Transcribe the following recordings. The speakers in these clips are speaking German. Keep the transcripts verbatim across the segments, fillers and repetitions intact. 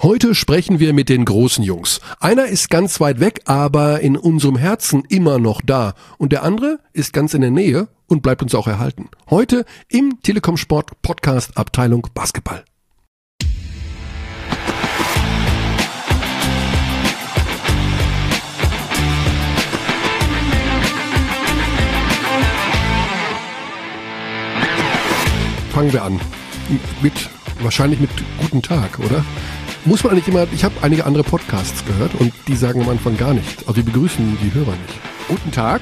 Heute sprechen wir mit den großen Jungs. Einer ist ganz weit weg, aber in unserem Herzen immer noch da. Und der andere ist ganz in der Nähe und bleibt uns auch erhalten. Heute im Telekom Sport Podcast Abteilung Basketball. Fangen wir an. Mit, wahrscheinlich mit Guten Tag, oder? Muss man eigentlich immer, ich habe einige andere Podcasts gehört und die sagen am Anfang gar nichts. Also die begrüßen die Hörer nicht. Guten Tag.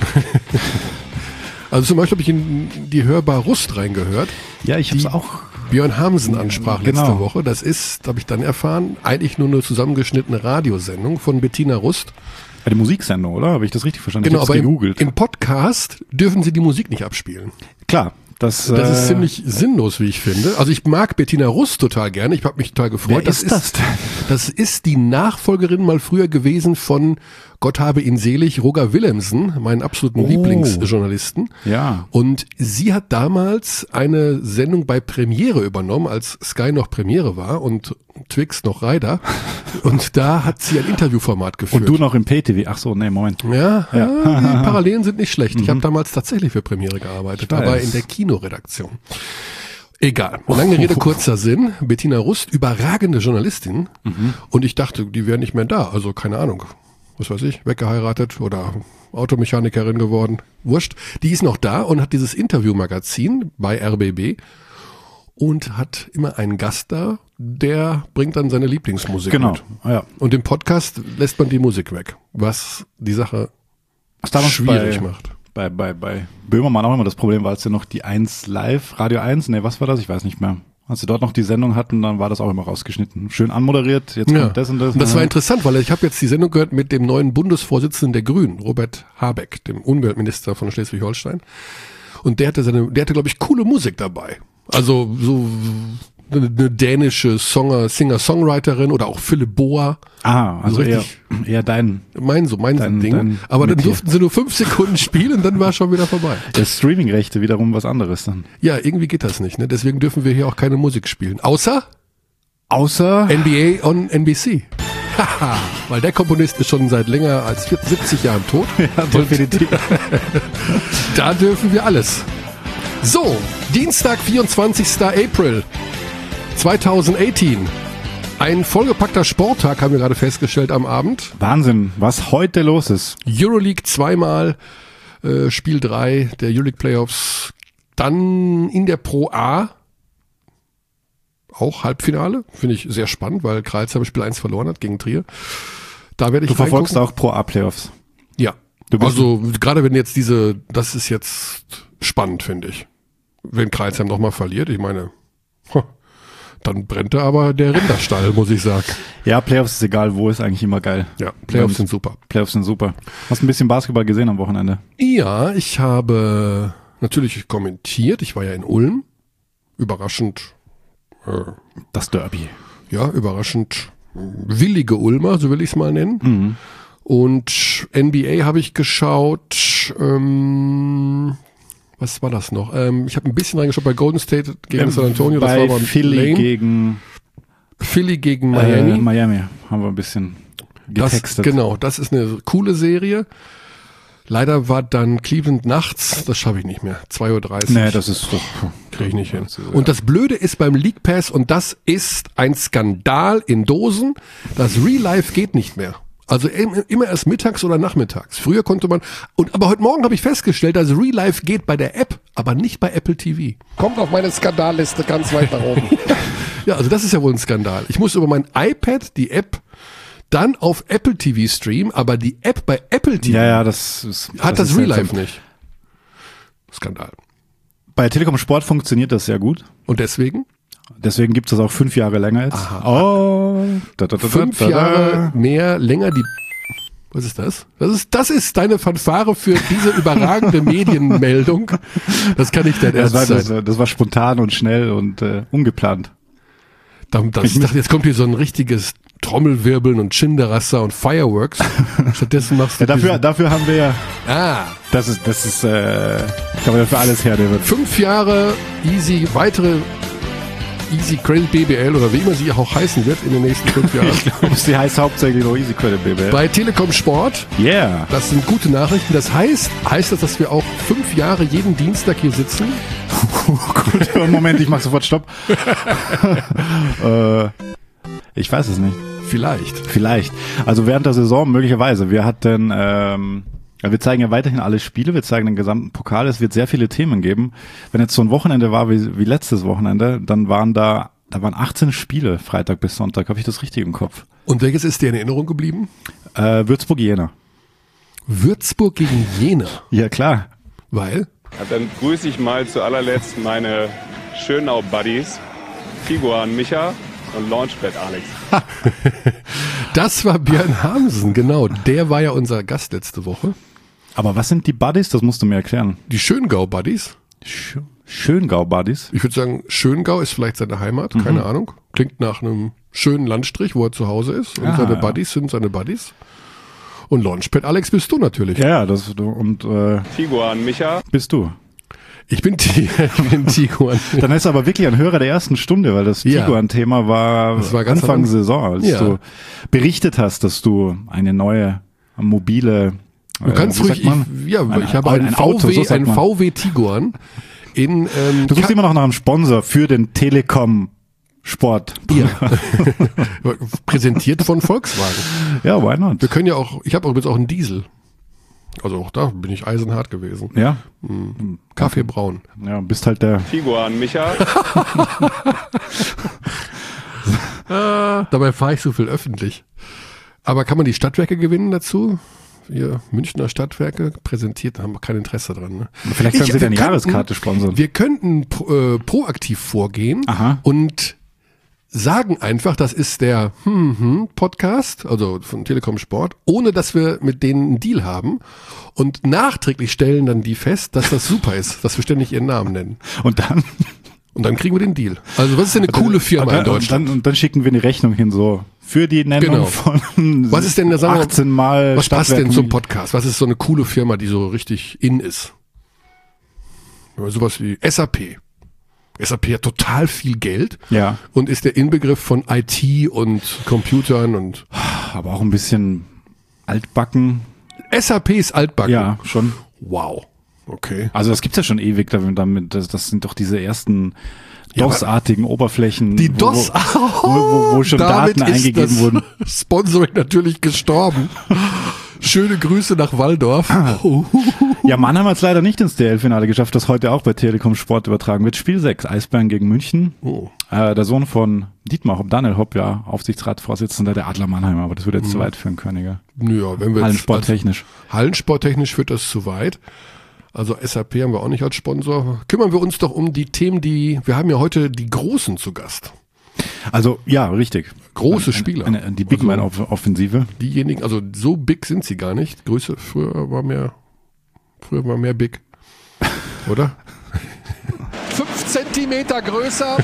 Also zum Beispiel habe ich in die Hörbar Rust reingehört. Ja, ich habe es auch. Björn Hamsen ansprach Genau. letzte Woche. Das ist, habe ich dann erfahren, eigentlich nur eine zusammengeschnittene Radiosendung von Bettina Rust. Eine Musiksendung, oder? Habe ich das richtig verstanden? Genau, ich aber hab's gegoogelt. im, im Podcast dürfen sie die Musik nicht abspielen. Klar. Das, Das ist äh, ziemlich sinnlos, wie ich finde. Also ich mag Bettina Rust total gerne. Ich habe mich total gefreut. Wer ist das denn? Das ist die Nachfolgerin mal früher gewesen von, Gott habe ihn selig, Roger Willemsen, meinen absoluten Oh. Lieblingsjournalisten. Ja. Und sie hat damals eine Sendung bei Premiere übernommen, als Sky noch Premiere war und Twix noch Rider. Und da hat sie ein Interviewformat geführt. Und du noch im Pay-T V. Ach so, nee, Moment. Ja, Ja. ja. Die Parallelen sind nicht schlecht. Ich habe damals tatsächlich für Premiere gearbeitet, Ich weiß. aber in der Kinoredaktion. Egal. Lange Rede, kurzer Sinn. Bettina Rust, überragende Journalistin. Und ich dachte, die wäre nicht mehr da. Also keine Ahnung. Was weiß ich, weggeheiratet oder Automechanikerin geworden. Wurscht. Die ist noch da und hat dieses Interviewmagazin bei R B B und hat immer einen Gast da, der bringt dann seine Lieblingsmusik Genau. mit. Ja. Und im Podcast lässt man die Musik weg, was die Sache Was damals schwierig bei, macht. Bei, bei, bei Böhmermann auch immer das Problem war, als sie noch die eins Live, Radio eins, nee, was war das? Ich weiß nicht mehr. Als sie dort noch die Sendung hatten, dann war das auch immer rausgeschnitten. Schön anmoderiert, jetzt Ja. kommt das und das. Und das war Ja. interessant, weil ich habe jetzt die Sendung gehört mit dem neuen Bundesvorsitzenden der Grünen, Robert Habeck, dem Umweltminister von Schleswig-Holstein. Und der hatte seine, der hatte, glaube ich, coole Musik dabei. Also so eine, eine dänische Songer, Singer-Songwriterin oder auch Philipp Boa. Ah, also So eher, richtig- eher dein Mein so, mein Dein- Ding. dein Aber dann Metier. durften sie nur fünf Sekunden spielen, dann war schon wieder vorbei. das Streaming-Rechte wiederum was anderes dann. Ja, irgendwie geht das nicht, ne? Deswegen dürfen wir hier auch keine Musik spielen. Außer Außer N B A on N B C. Haha, weil der Komponist ist schon seit länger als siebzig Jahren tot. ja, definitiv. Da dürfen wir alles. So, Dienstag, vierundzwanzigster April zweitausendachtzehn. Ein vollgepackter Sporttag, haben wir gerade festgestellt am Abend. Wahnsinn, was heute los ist. Euroleague zweimal, äh, Spiel drei der Euroleague Playoffs. Dann in der Pro A auch Halbfinale. Finde ich sehr spannend, weil Kreilsheim Spiel eins verloren hat gegen Trier. Da werde ich Du verfolgst reingucken. auch Pro A-Playoffs. Ja, Du bist- also gerade wenn jetzt diese, das ist jetzt spannend, finde ich. Wenn Kreilsheim nochmal verliert, ich meine, dann brennt da aber der Rinderstall, muss ich sagen. Ja, Playoffs ist egal, wo, ist eigentlich immer geil. Ja, Playoffs Und sind super. Playoffs sind super. Hast ein bisschen Basketball gesehen am Wochenende? Ja, ich habe natürlich kommentiert, ich war ja in Ulm, überraschend, äh, Das Derby. ja, überraschend willige Ulmer, so will ich es mal nennen. Mhm. Und N B A habe ich geschaut, ähm, was war das noch? Ähm, ich habe ein bisschen reingeschaut bei Golden State gegen San Antonio, das Bei war aber Philly lame. gegen Philly gegen Miami. Miami. Äh, Miami haben wir ein bisschen das, getextet. genau, das ist eine coole Serie. Leider war dann Cleveland nachts, das schaffe ich nicht mehr, zwei Uhr dreißig. Nee, das ist so. Kriege ich nicht hin. Und das Blöde ist beim League Pass, und das ist ein Skandal in Dosen, das Real Life geht nicht mehr. Also im- immer erst mittags oder nachmittags. Früher konnte man, und aber heute Morgen habe ich festgestellt, dass Real Life geht bei der App, aber nicht bei Apple T V. Kommt auf meine Skandalliste ganz weit nach oben. Ja, also das ist ja wohl ein Skandal. Ich muss über mein iPad die App dann auf Apple T V streamen, aber die App bei Apple T V Ja, ja, das ist. hat das, ist Real seltsam. Life nicht. Skandal. Bei Telekom Sport funktioniert das sehr gut. Und deswegen? Deswegen gibt es das auch fünf Jahre länger jetzt. Aha. Oh, da, da, da, Fünf da, da. Jahre mehr, länger die. Was ist das? Das ist, das ist deine Fanfare für diese überragende Medienmeldung. Das kann nicht dein Das Ernst war, das, sein. war- das war spontan und schnell und äh, ungeplant. Da, das, ich dachte, jetzt kommt hier so ein richtiges Trommelwirbeln und Schinderasser und Fireworks. Stattdessen machst du Ja, dafür, diesen- dafür haben wir ja, ah, das ist, das ist, äh, kann man ja für alles hernehmen. fünf Jahre easy, weitere Easy Credit B B L oder wie immer sie auch heißen wird in den nächsten fünf Jahren. Ich glaube, sie heißt hauptsächlich noch Easy Credit B B L. Bei Telekom Sport. Yeah. Das sind gute Nachrichten. Das heißt, heißt das, dass wir auch fünf Jahre jeden Dienstag hier sitzen? Gut, Moment, ich mach sofort Stopp. äh, ich weiß es nicht. Vielleicht. Vielleicht. Also während der Saison möglicherweise. Wir hatten, ähm, wir zeigen ja weiterhin alle Spiele, wir zeigen den gesamten Pokal. Es wird sehr viele Themen geben. Wenn jetzt so ein Wochenende war wie, wie letztes Wochenende, dann waren da, da waren achtzehn Spiele Freitag bis Sonntag. Habe ich das richtig im Kopf? Und welches ist dir in Erinnerung geblieben? Äh, Würzburg-Jena. Würzburg gegen Jena? Ja, klar. Weil? Ja, dann grüße ich mal zu allerletzt meine Schönau-Buddies, Tiguan Micha und Launchpad Alex. Das war Björn Hamsen, genau. Der war ja unser Gast letzte Woche. Aber was sind die Buddies? Das musst du mir erklären. Die Schöngau-Buddies. Sch- Schöngau-Buddies? Ich würde sagen, Schöngau ist vielleicht seine Heimat, mhm. keine Ahnung. Klingt nach einem schönen Landstrich, wo er zu Hause ist. Und ah, seine ja. Buddies sind seine Buddies. Und Launchpad Alex bist du natürlich. Ja, das und äh, Tiguan Micha bist du. Ich bin, T- ich bin Tiguan. Dann ist er aber wirklich ein Hörer der ersten Stunde, weil das ja. Tiguan-Thema war, das war ganz Anfang Saison, als ja. du berichtet hast, dass du eine neue mobile Du kannst äh, ruhig, ich, ja, ein, ich habe einen ein Auto, V W, so einen V W Tiguan in, ähm, du suchst Ka- immer noch nach einem Sponsor für den Telekom Sport. Ja. Präsentiert von Volkswagen. Ja, why not? Wir können ja auch, ich habe übrigens auch einen Diesel. Also auch da bin ich eisenhart gewesen. Ja? Mhm. Kaffeebraun. Ja, bist halt der Tiguan Micha. ah, dabei fahre ich so viel öffentlich. Aber kann man die Stadtwerke gewinnen dazu? Wir Münchner Stadtwerke präsentiert, haben wir kein Interesse dran. Ne? Vielleicht können ich, Sie deine Jahreskarte sponsern. Wir könnten äh, proaktiv vorgehen Aha. und sagen einfach, das ist der hm, hm, Podcast, also von Telekom Sport, ohne dass wir mit denen einen Deal haben. Und nachträglich stellen dann die fest, dass das super ist, dass wir ständig ihren Namen nennen. Und dann? Und dann kriegen wir den Deal. Also was ist denn eine coole Firma und dann, in Deutschland? Und dann, und dann schicken wir eine Rechnung hin, so für die Nennung genau. von was ist denn der, sagen wir, achtzehn Mal was passt denn zum Podcast? Was ist so eine coole Firma, die so richtig in ist? Ja, sowas wie S A P. S A P hat total viel Geld ja. und ist der Inbegriff von I T und Computern und aber auch ein bisschen altbacken. S A P ist altbacken? Ja, schon. Wow. Okay. Also das gibt's ja schon ewig damit, damit das, das sind doch diese ersten DOS-artigen ja, Oberflächen, die DOS, wo, wo, wo, wo schon Daten eingegeben ist das wurden. Sponsoring natürlich gestorben. Schöne Grüße nach Walldorf. Ja, Mannheim hat es leider nicht ins D L F-Finale geschafft, das heute auch bei Telekom Sport übertragen wird. Spiel sechs, Eisbären gegen München. Oh. Äh, der Sohn von Dietmar Hopp, Daniel Hopp, ja, Aufsichtsratsvorsitzender der Adler Mannheim, aber das würde jetzt mhm. zu weit führen, Königer. Ja, wenn wir Hallensporttechnisch. Also, Hallensporttechnisch führt das zu weit. Also S A P haben wir auch nicht als Sponsor. Kümmern wir uns doch um die Themen, die, wir haben ja heute die Großen zu Gast. Also, ja, richtig. Große Spieler. Eine, eine, die Big Man also, Offensive. Diejenigen, also so big sind sie gar nicht. Größe, früher war mehr, früher war mehr big. Oder? Fünf Zentimeter größer.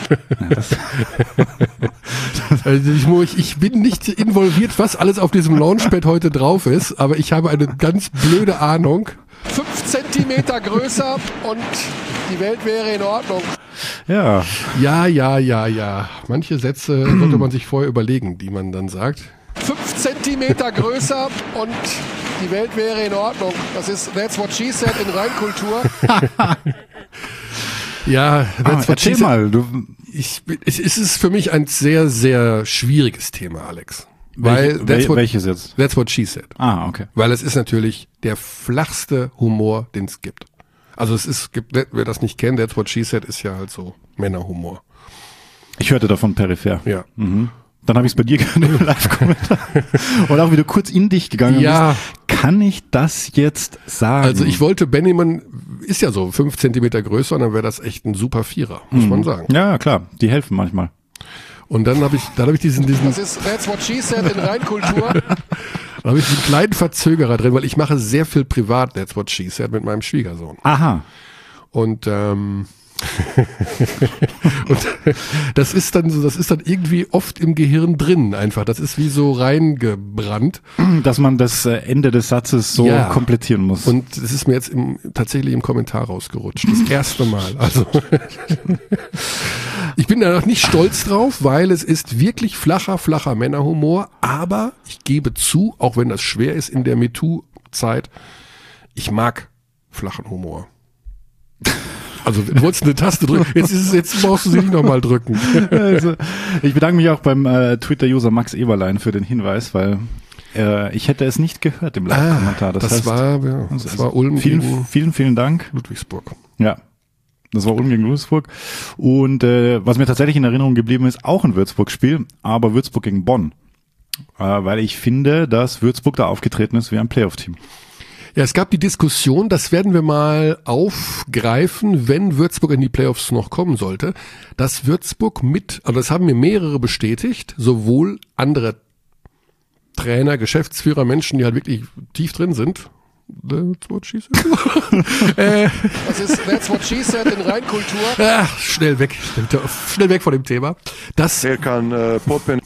Also ich, ich bin nicht involviert, was alles auf diesem Launchpad heute drauf ist, aber ich habe eine ganz blöde Ahnung. Fünf Zentimeter größer und die Welt wäre in Ordnung. Ja. Ja, ja, ja, ja. Manche Sätze sollte man sich vorher überlegen, die man dann sagt. Fünf Zentimeter größer und die Welt wäre in Ordnung. Das ist That's What She Said in Rheinkultur. Ja, that's ah, what she said. Mal. Du ich, es ist für mich ein sehr, sehr schwieriges Thema, Alex. Weil Welche, that's what, welches jetzt? That's What She Said. Ah, okay. Weil es ist natürlich der flachste Humor, den es gibt. Also es ist, gibt, wer das nicht kennt, That's What She Said ist ja halt so Männerhumor. Ich hörte davon peripher. Ja. Mhm. Dann habe ich es bei dir gehört im Live-Kommentar. Und auch wieder kurz in dich gegangen ja. bist. Kann ich das jetzt sagen? Also ich wollte, Benjamin ist ja so fünf Zentimeter größer und dann wäre das echt ein super Vierer, muss mhm. man sagen. Ja, klar. Die helfen manchmal. Und dann habe ich, dann habe ich diesen, diesen. Das ist That's What She Said in Rheinkultur. Da habe ich diesen kleinen Verzögerer drin, weil ich mache sehr viel privat That's What She Said mit meinem Schwiegersohn. Aha. Und ähm, Und das ist dann so, das ist dann irgendwie oft im Gehirn drin einfach. Das ist wie so reingebrannt. Dass man das Ende des Satzes so ja. komplettieren muss. Und es ist mir jetzt im, tatsächlich im Kommentar rausgerutscht. Das erste Mal. Also ich bin da noch nicht stolz drauf, weil es ist wirklich flacher, flacher Männerhumor. Aber ich gebe zu, auch wenn das schwer ist in der MeToo-Zeit, ich mag flachen Humor. Also du wolltest eine Taste drücken, jetzt ist es, jetzt brauchst du sie nicht nochmal drücken. Also, ich bedanke mich auch beim äh, Twitter-User Max Eberlein für den Hinweis, weil äh, ich hätte es nicht gehört im Live-Kommentar. Das, das heißt, war, ja, das also, war Ulm vielen, gegen vielen, vielen Dank. Ludwigsburg. Ja, das war Ulm gegen Ludwigsburg. Und äh, was mir tatsächlich in Erinnerung geblieben ist, auch ein Würzburg-Spiel, aber Würzburg gegen Bonn. Äh, weil ich finde, dass Würzburg da aufgetreten ist wie ein Playoff-Team. Ja, es gab die Diskussion, das werden wir mal aufgreifen, wenn Würzburg in die Playoffs noch kommen sollte, dass Würzburg mit, also das haben mir mehrere bestätigt, sowohl andere Trainer, Geschäftsführer, Menschen, die halt wirklich tief drin sind. That's what she said. äh, das ist That's what she said in Rheinkultur. Ach, schnell weg, schnell, schnell weg von dem Thema. Das kann äh,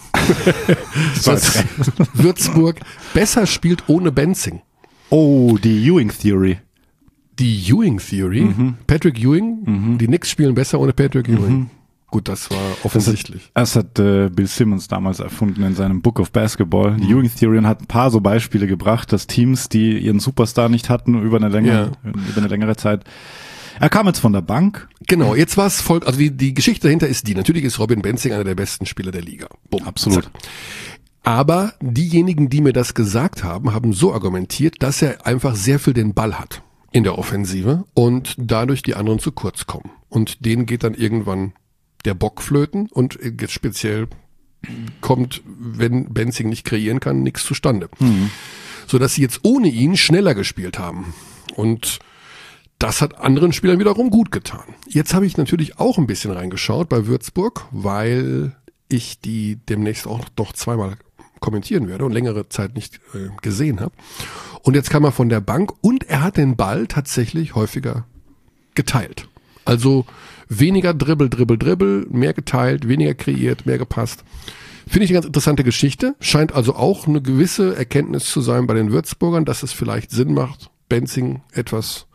dass Würzburg besser spielt ohne Benzing. Oh, die Ewing Theory. Die Ewing Theory? Mhm. Patrick Ewing? Mhm. Die Knicks spielen besser ohne Patrick Ewing. Mhm. Gut, das war offensichtlich. Das hat, das hat äh, Bill Simmons damals erfunden in seinem Book of Basketball. Mhm. Die Ewing Theory hat ein paar so Beispiele gebracht, dass Teams, die ihren Superstar nicht hatten über eine längere, ja. über eine längere Zeit. Er kam jetzt von der Bank. Genau, jetzt war es voll, also die, die Geschichte dahinter ist die. Natürlich ist Robin Benzing einer der besten Spieler der Liga. Bumm, absolut. Zack. Aber diejenigen, die mir das gesagt haben, haben so argumentiert, dass er einfach sehr viel den Ball hat in der Offensive und dadurch die anderen zu kurz kommen. Und denen geht dann irgendwann der Bock flöten und jetzt speziell kommt, wenn Benzing nicht kreieren kann, nichts zustande. Mhm. Sodass sie jetzt ohne ihn schneller gespielt haben. Und das hat anderen Spielern wiederum gut getan. Jetzt habe ich natürlich auch ein bisschen reingeschaut bei Würzburg, weil ich die demnächst auch noch zweimal kommentieren werde und längere Zeit nicht äh, gesehen habe. Und jetzt kam er von der Bank und er hat den Ball tatsächlich häufiger geteilt. Also weniger Dribbel, Dribbel, Dribbel, mehr geteilt, weniger kreiert, mehr gepasst. Finde ich eine ganz interessante Geschichte. Scheint also auch eine gewisse Erkenntnis zu sein bei den Würzburgern, dass es vielleicht Sinn macht, Benzing etwas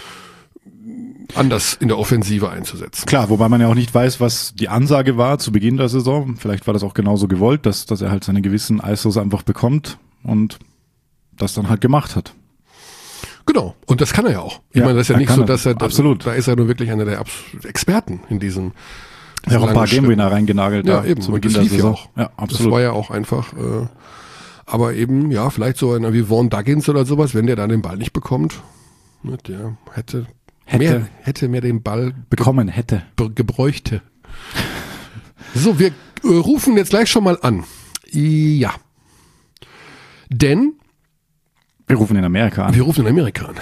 anders in der Offensive einzusetzen. Klar, wobei man ja auch nicht weiß, was die Ansage war zu Beginn der Saison. Vielleicht war das auch genauso gewollt, dass, dass er halt seine gewissen I S Os einfach bekommt und das dann halt gemacht hat. Genau, und das kann er ja auch. Ich ja, meine, das ist ja nicht so, dass er, absolut. Da ist er nur wirklich einer der Experten in diesem. Er hat auch ein paar Game-Winner reingenagelt. Ja, eben, zu und Beginn das lief der Saison. Ja auch. Ja, absolut. Das war ja auch einfach, äh, aber eben, ja, vielleicht so einer wie Vaughn Duggins oder sowas, wenn der dann den Ball nicht bekommt, ne, der hätte Hätte, mehr, hätte mehr den Ball bekommen, ge- hätte. gebräuchte. So, wir äh, rufen jetzt gleich schon mal an. Ja. Denn wir rufen in Amerika an. Wir rufen in Amerika an.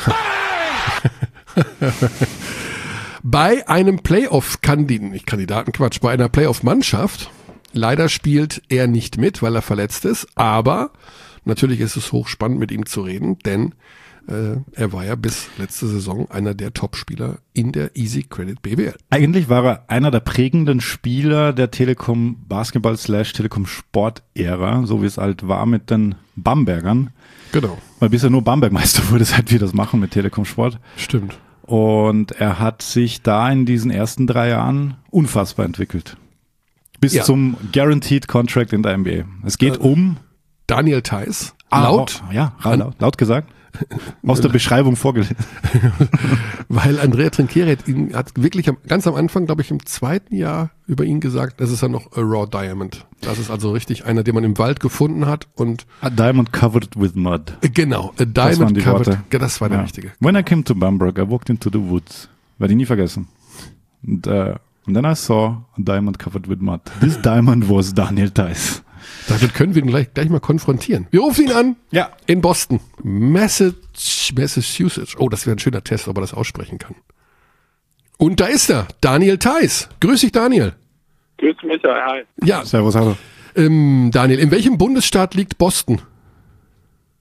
Bei einem Playoff-Kandidaten, nicht Kandidaten, Quatsch, bei einer Playoff-Mannschaft, leider spielt er nicht mit, weil er verletzt ist, aber natürlich ist es hochspannend, mit ihm zu reden, denn er war ja bis letzte Saison einer der Top-Spieler in der Easy Credit B B L. Eigentlich war er einer der prägenden Spieler der Telekom Basketball slash Telekom Sport-Ära, so wie es halt war mit den Bambergern. Genau. Weil bisher nur Bamberg-Meister wurde, seit wir das machen mit Telekom Sport. Stimmt. Und er hat sich da in diesen ersten drei Jahren unfassbar entwickelt. Bis ja. zum Guaranteed Contract in der N B A. Es geht äh, um Daniel Theis. Ah, laut. Oh, ja, laut, laut gesagt. Aus der Beschreibung vorgelesen. Weil Andrea Trinchieri hat, ihn, hat wirklich am, ganz am Anfang, glaube ich, im zweiten Jahr über ihn gesagt, das ist ja noch a raw diamond. Das ist also richtig einer, den man im Wald gefunden hat und a diamond covered with mud. Genau, a diamond das covered. Worte. Das war der ja. richtige. When I came to Bamberg, I walked into the woods. Werde ich nie vergessen. Und uh, and then I saw a diamond covered with mud. This diamond was Daniel Theis. Damit können wir ihn gleich, gleich mal konfrontieren. Wir rufen ihn an. Ja. In Boston. Massachusetts. Oh, das wäre ein schöner Test, ob er das aussprechen kann. Und da ist er. Daniel Theis. Grüß dich, Daniel. Grüß mich, hi. Ja. Servus, hallo. Ähm, Daniel, in welchem Bundesstaat liegt Boston?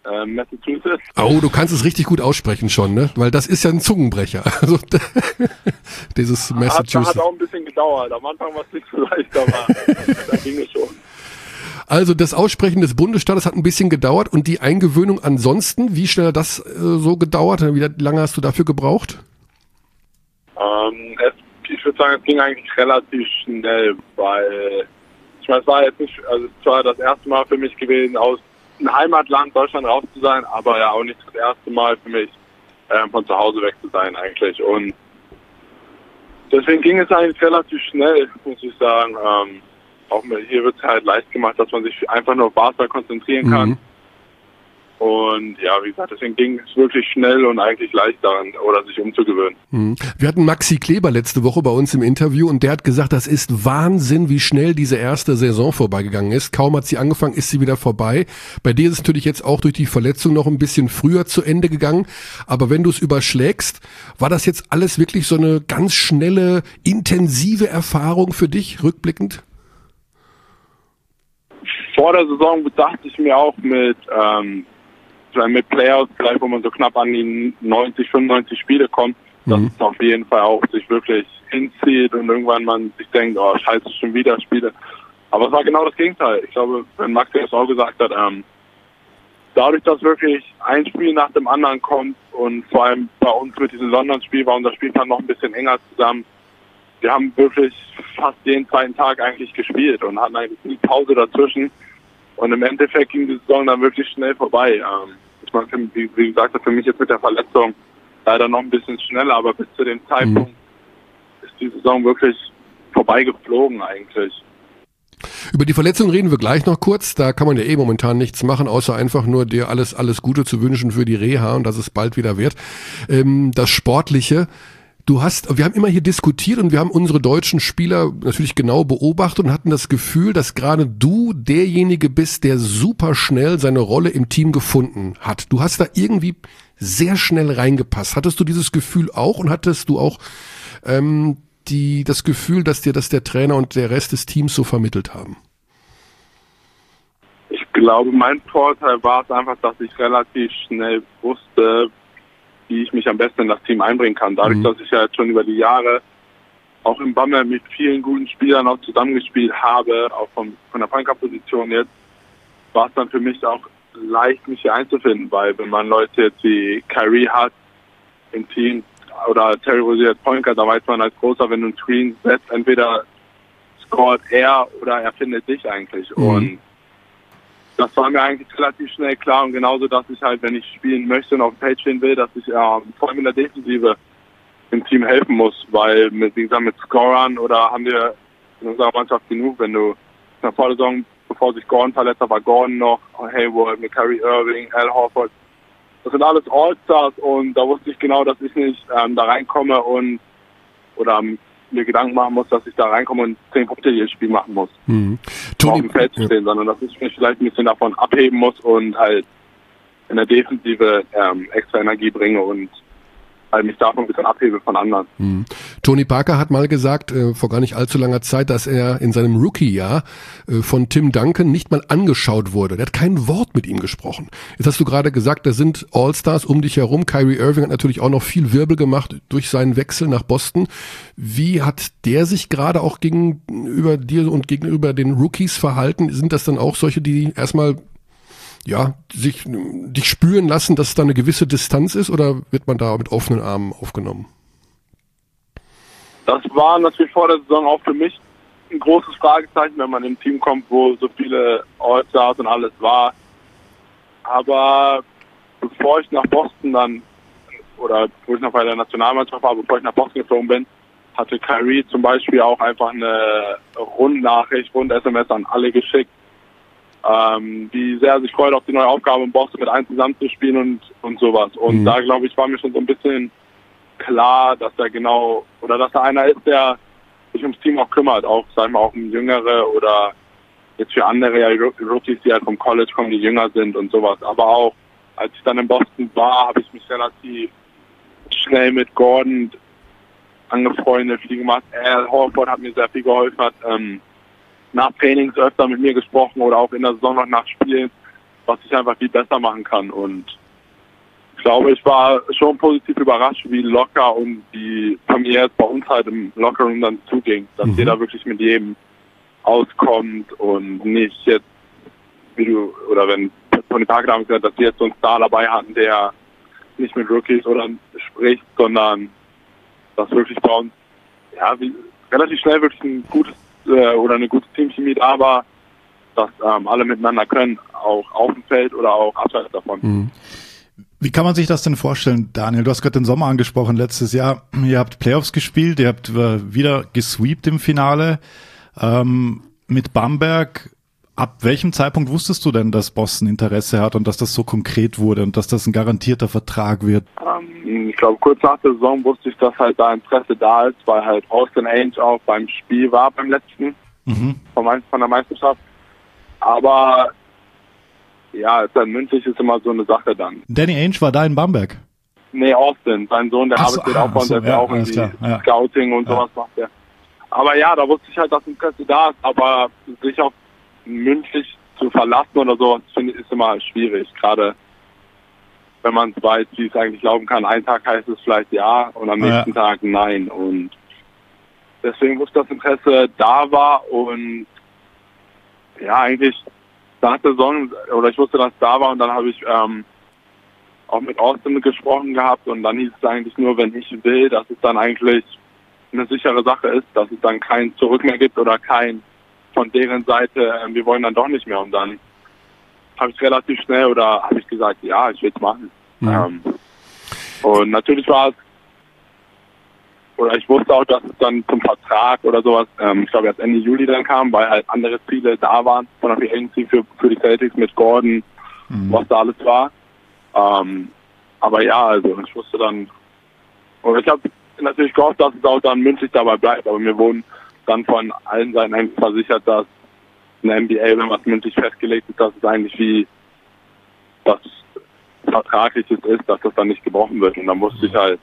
äh, Massachusetts. Oh, du kannst es richtig gut aussprechen schon, ne? Weil das ist ja ein Zungenbrecher. Also dieses Massachusetts. Hat, hat auch ein bisschen gedauert. Am Anfang war es nicht so leicht, aber da ging es schon. Also das Aussprechen des Bundesstaates hat ein bisschen gedauert und die Eingewöhnung ansonsten, wie schnell hat das äh, so gedauert? Wie lange hast du dafür gebraucht? Ähm, es, ich würde sagen, es ging eigentlich relativ schnell, weil ich meine, es war jetzt nicht, also es war das erste Mal für mich gewesen, aus einem Heimatland Deutschland raus zu sein, aber ja auch nicht das erste Mal für mich ähm, von zu Hause weg zu sein eigentlich. Und deswegen ging es eigentlich relativ schnell, muss ich sagen. Ähm, auch hier wird es halt leicht gemacht, dass man sich einfach nur auf Basketball konzentrieren kann. Mhm. Und ja, wie gesagt, deswegen ging es wirklich schnell und eigentlich leicht daran, oder sich umzugewöhnen. Mhm. Wir hatten Maxi Kleber letzte Woche bei uns im Interview und der hat gesagt, das ist Wahnsinn, wie schnell diese erste Saison vorbeigegangen ist. Kaum hat sie angefangen, ist sie wieder vorbei. Bei dir ist es natürlich jetzt auch durch die Verletzung noch ein bisschen früher zu Ende gegangen. Aber wenn du es überschlägst, war das jetzt alles wirklich so eine ganz schnelle, intensive Erfahrung für dich, rückblickend? Vor der Saison dachte ich mir auch mit, ähm, mit Playoffs, gleich wo man so knapp an die neunzig, fünfundneunzig Spiele kommt, mhm. dass es auf jeden Fall auch sich wirklich hinzieht und irgendwann man sich denkt, oh scheiße, schon wieder Spiele. Aber es war genau das Gegenteil. Ich glaube, wenn Max das auch gesagt hat, ähm, dadurch, dass wirklich ein Spiel nach dem anderen kommt und vor allem bei uns mit diesem London-Spiel war unser Spielplan noch ein bisschen enger zusammen. Wir haben wirklich fast jeden zweiten Tag eigentlich gespielt und hatten eigentlich nie Pause dazwischen. Und im Endeffekt ging die Saison dann wirklich schnell vorbei. Ähm, ich meine, wie, wie gesagt, für mich jetzt mit der Verletzung leider noch ein bisschen schneller, aber bis zu dem Zeitpunkt mhm. ist die Saison wirklich vorbeigeflogen eigentlich. Über die Verletzung reden wir gleich noch kurz. Da kann man ja eh momentan nichts machen, außer einfach nur dir alles, alles Gute zu wünschen für die Reha und dass es bald wieder wird. Ähm, das Sportliche. Du hast, wir haben immer hier diskutiert und wir haben unsere deutschen Spieler natürlich genau beobachtet und hatten das Gefühl, dass gerade du derjenige bist, der super schnell seine Rolle im Team gefunden hat. Du hast da irgendwie sehr schnell reingepasst. Hattest du dieses Gefühl auch und hattest du auch ähm, die das Gefühl, dass dir das der Trainer und der Rest des Teams so vermittelt haben? Ich glaube, mein Vorteil war es einfach, dass ich relativ schnell wusste, wie ich mich am besten in das Team einbringen kann. Dadurch, mhm. dass ich ja jetzt schon über die Jahre auch im Bamberg mit vielen guten Spielern auch zusammengespielt habe, auch von, von der Point Guard Position jetzt, war es dann für mich auch leicht, mich hier einzufinden, weil wenn man Leute jetzt wie Kyrie hat im Team oder Terry Rozier als Point Guard, da weiß man als Großer, wenn du einen Screen setzt, entweder scoret er oder er findet dich eigentlich. Mhm. Und das war mir eigentlich relativ schnell klar und genauso, dass ich halt, wenn ich spielen möchte und auf dem Feld stehen will, dass ich ja vor allem in der Defensive im Team helfen muss, weil mit, wie gesagt, mit Scorern oder haben wir in unserer Mannschaft genug, wenn du in der Vorsaison, bevor sich Gordon verletzt hat, war Gordon noch, Hayward, Kyrie Irving, Al Horford, das sind alles All-Stars und da wusste ich genau, dass ich nicht ähm, da reinkomme und oder ähm, mir Gedanken machen muss, dass ich da reinkomme und zehn Punkte jedes Spiel machen muss. Mhm. Tony, auf dem Feld zu stehen, ja. sondern dass ich mich vielleicht ein bisschen davon abheben muss und halt in der Defensive ähm, extra Energie bringe und halt mich davon ein bisschen abhebe von anderen. Mhm. Tony Parker hat mal gesagt, äh, vor gar nicht allzu langer Zeit, dass er in seinem Rookie-Jahr äh, von Tim Duncan nicht mal angeschaut wurde. Der hat kein Wort mit ihm gesprochen. Jetzt hast du gerade gesagt, da sind All-Stars um dich herum. Kyrie Irving hat natürlich auch noch viel Wirbel gemacht durch seinen Wechsel nach Boston. Wie hat der sich gerade auch gegenüber dir und gegenüber den Rookies verhalten? Sind das dann auch solche, die erstmal ja, sich, dich spüren lassen, dass da eine gewisse Distanz ist, oder wird man da mit offenen Armen aufgenommen? Das war natürlich vor der Saison auch für mich ein großes Fragezeichen, wenn man im Team kommt, wo so viele All-Stars und alles war. Aber bevor ich nach Boston dann, oder wo ich noch bei der Nationalmannschaft war, bevor ich nach Boston geflogen bin, hatte Kyrie zum Beispiel auch einfach eine Rundnachricht, Rund-S M S an alle geschickt, Ähm, die sehr sich freut auf die neue Aufgabe in Boston mit allen zusammenzuspielen und, und sowas. Und mhm. da, glaube ich, war mir schon so ein bisschen klar, dass er genau, oder dass er einer ist, der sich ums Team auch kümmert, auch, sagen wir, auch um Jüngere oder jetzt für andere ja, Rookies, die halt vom College kommen, die jünger sind und sowas. Aber auch, als ich dann in Boston war, habe ich mich relativ schnell mit Gordon angefreundet, viel gemacht. Al Horford hat mir sehr viel geholfen, hat ähm, nach Trainings öfter mit mir gesprochen oder auch in der Saison noch nach Spielen was ich einfach viel besser machen kann. Und ich glaube, ich war schon positiv überrascht, wie locker und wie familiär es bei uns halt im Lockerroom dann zuging. Dass mhm. jeder wirklich mit jedem auskommt und nicht jetzt, wie du, oder wenn Tony Parker damals gesagt hat, dass wir jetzt so einen Star dabei hatten, der nicht mit Rookies oder spricht, sondern dass wirklich bei uns ja wie, relativ schnell wirklich ein gutes äh, oder eine gute Teamchemie da war, dass ähm, alle miteinander können, auch auf dem Feld oder auch abseits davon. Mhm. Wie kann man sich das denn vorstellen, Daniel? Du hast gerade den Sommer angesprochen, letztes Jahr. Ihr habt Playoffs gespielt, ihr habt äh, wieder gesweept im Finale ähm, mit Bamberg. Ab welchem Zeitpunkt wusstest du denn, dass Boston Interesse hat und dass das so konkret wurde und dass das ein garantierter Vertrag wird? Ähm, ich glaube, kurz nach der Saison wusste ich, dass halt da Interesse da ist, weil halt Austin Ainge auch beim Spiel war, beim letzten, mhm. von, von der Meisterschaft. Aber ja, dann mündlich ist immer so eine Sache dann. Danny Ainge war da in Bamberg? Nee, Austin, sein Sohn, der so, arbeitet ah, auch bei uns, so, der ja, auch in die ja. Scouting und ja. sowas macht der. Aber ja, da wusste ich halt, dass Interesse da ist, aber sich auf mündlich zu verlassen oder sowas, finde ich, ist immer schwierig. Gerade wenn man es weiß, wie es eigentlich laufen kann. Einen Tag heißt es vielleicht ja und am nächsten ja. Tag nein. Und deswegen wusste das Interesse da war und ja, eigentlich nach der Saison, oder ich wusste, dass es da war und dann habe ich ähm, auch mit Austin gesprochen gehabt und dann hieß es eigentlich nur, wenn ich will, dass es dann eigentlich eine sichere Sache ist, dass es dann kein Zurück mehr gibt oder kein von deren Seite, äh, wir wollen dann doch nicht mehr. Und dann habe ich relativ schnell oder habe ich gesagt, ja, ich will es machen. Mhm. Ähm, und natürlich war es, oder ich wusste auch, dass es dann zum Vertrag oder sowas, ähm, ich glaube erst Ende Juli dann kam, weil halt andere Ziele da waren von der Free Agency für, für die Celtics mit Gordon, mhm. was da alles war. Ähm, aber ja, also ich wusste dann, und ich habe natürlich gehofft, dass es auch dann mündlich dabei bleibt, aber mir wurden dann von allen Seiten eigentlich versichert, dass in der N B A, wenn was mündlich festgelegt ist, dass es eigentlich wie das Vertragliches ist, dass das dann nicht gebrochen wird. Und dann musste ich halt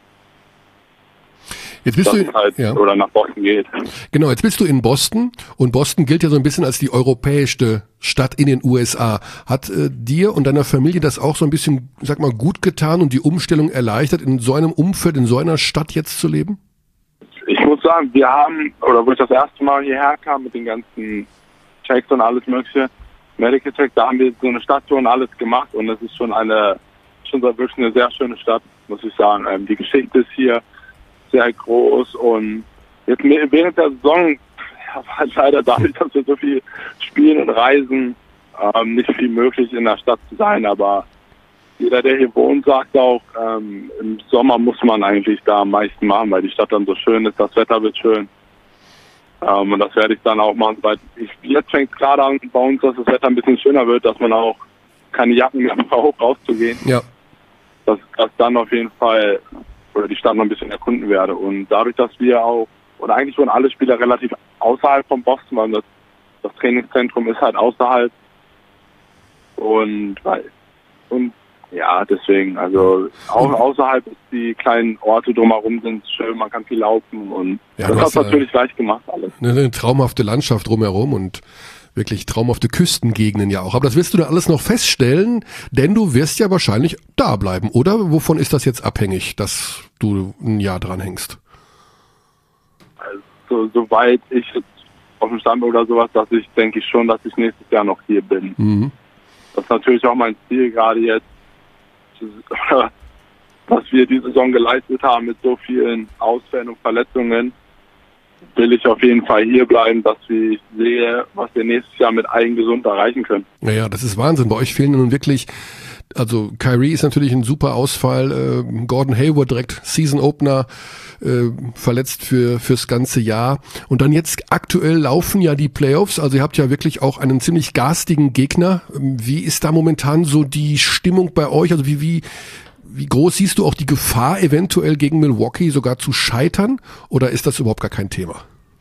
Jetzt bist du halt ja. oder nach Boston geht. Genau, jetzt bist du in Boston und Boston gilt ja so ein bisschen als die europäischste Stadt in den U S A. Hat äh, dir und deiner Familie das auch so ein bisschen, sag mal, gut getan und die Umstellung erleichtert, in so einem Umfeld, in so einer Stadt jetzt zu leben? Ich muss sagen, wir haben, oder wo ich das erste Mal hierher kam mit den ganzen Checks und alles mögliche, Medical Check, da haben wir so eine Stadttour und alles gemacht und es ist schon eine, schon wirklich eine sehr schöne Stadt, muss ich sagen. Ähm, die Geschichte ist hier sehr groß und jetzt während der Saison ja, war leider dadurch, dass wir so viel spielen und reisen, ähm, nicht viel möglich in der Stadt zu sein, aber jeder, der hier wohnt, sagt auch, ähm, im Sommer muss man eigentlich da am meisten machen, weil die Stadt dann so schön ist, das Wetter wird schön. Ähm, und das werde ich dann auch machen, weil ich, jetzt fängt es gerade an bei uns, dass das Wetter ein bisschen schöner wird, dass man auch keine Jacken mehr braucht, rauszugehen. Ja. Dass, dass dann auf jeden Fall oder die Stadt noch ein bisschen erkunden werde. Und dadurch, dass wir auch, oder eigentlich wurden alle Spieler relativ außerhalb von Boston, weil das, das Trainingszentrum ist halt außerhalb. Und weil, und ja, deswegen, also auch außerhalb ist die kleinen Orte drumherum sind schön, man kann viel laufen und ja, das hat natürlich leicht gemacht alles. Eine, eine traumhafte Landschaft drumherum und wirklich traumhafte Küstengegenden ja auch. Aber das wirst du da alles noch feststellen, denn du wirst ja wahrscheinlich da bleiben, oder? Wovon ist das jetzt abhängig, dass du ein Jahr dran hängst? Also, soweit ich jetzt auf dem Stand bin oder sowas, dass ich denke ich schon, dass ich nächstes Jahr noch hier bin. Mhm. Das ist natürlich auch mein Ziel gerade jetzt, was wir diese Saison geleistet haben mit so vielen Ausfällen und Verletzungen, will ich auf jeden Fall hier bleiben, dass ich sehe, was wir nächstes Jahr mit allen gesund erreichen können. Naja, das ist Wahnsinn. Bei euch fehlen nun wirklich, also Kyrie ist natürlich ein super Ausfall, äh, Gordon Hayward direkt Season Opener äh, verletzt für fürs ganze Jahr und dann jetzt aktuell laufen ja die Playoffs, also ihr habt ja wirklich auch einen ziemlich garstigen Gegner. Wie ist da momentan so die Stimmung bei euch? Also wie wie Wie groß siehst du auch die Gefahr, eventuell gegen Milwaukee sogar zu scheitern? Oder ist das überhaupt gar kein Thema?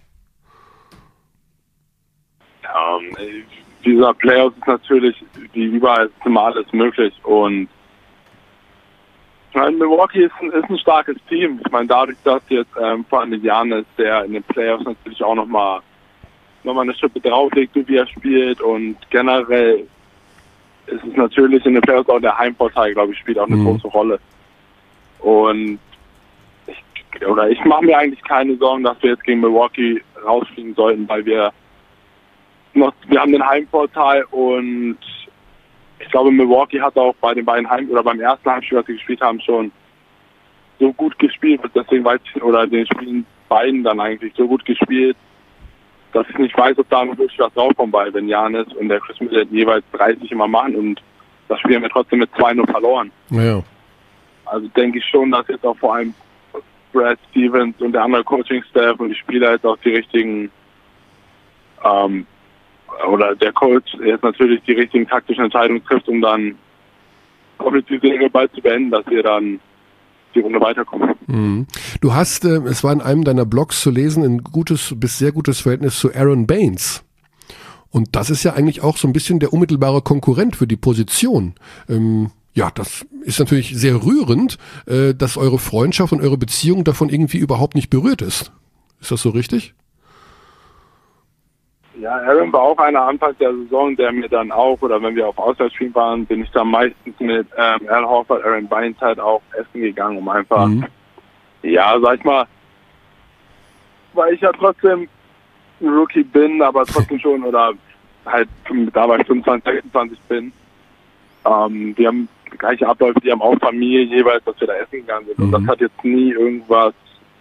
Ähm, dieser Playoffs ist natürlich, wie überall ist immer alles möglich. Und ich meine, Milwaukee ist ein, ist ein starkes Team. Ich meine, dadurch, dass jetzt ähm, vor allem Giannis, der in den Playoffs natürlich auch nochmal noch mal eine Schippe drauflegt, wie er spielt und generell ist es natürlich in den Playoffs auch der Heimvorteil, glaube ich, spielt auch eine mhm. große Rolle. Und ich, oder ich mache mir eigentlich keine Sorgen, dass wir jetzt gegen Milwaukee rausfliegen sollten, weil wir noch, wir haben den Heimvorteil und ich glaube, Milwaukee hat auch bei den beiden Heim- oder beim ersten Heimspiel, was sie gespielt haben, schon so gut gespielt, deswegen weiß ich, oder den Spielen beiden dann eigentlich so gut gespielt, dass ich nicht weiß, ob da noch wirklich was draufkommt, weil wenn Giannis und der Chris Middleton jeweils dreißig immer machen und das Spiel haben wir trotzdem mit zwei null verloren. Ja. Also denke ich schon, dass jetzt auch vor allem Brad Stevens und der andere Coaching-Staff und die Spieler jetzt auch die richtigen ähm, oder der Coach jetzt natürlich die richtigen taktischen Entscheidungen trifft, um dann hoffentlich die Serie bald zu beenden, dass wir dann die Runde weiterkommen. Mhm. Du hast, äh, es war in einem deiner Blogs zu lesen, ein gutes bis sehr gutes Verhältnis zu Aaron Baines. Und das ist ja eigentlich auch so ein bisschen der unmittelbare Konkurrent für die Position. Ähm, ja, das ist natürlich sehr rührend, äh, dass eure Freundschaft und eure Beziehung davon irgendwie überhaupt nicht berührt ist. Ist das so richtig? Ja, Aaron war auch einer Anfang der Saison, der mir dann auch, oder wenn wir auf Auswärtsspielen waren, bin ich dann meistens mit ähm, Al Horford, Aaron Baines halt auch essen gegangen, um einfach, mhm. ja, sag ich mal, weil ich ja trotzdem ein Rookie bin, aber trotzdem schon, oder halt da war ich fünfundzwanzig, sechsundzwanzig bin. Ähm, wir haben gleiche Abläufe, die haben auch Familie jeweils, dass wir da essen gegangen sind. Mhm. Und das hat jetzt nie irgendwas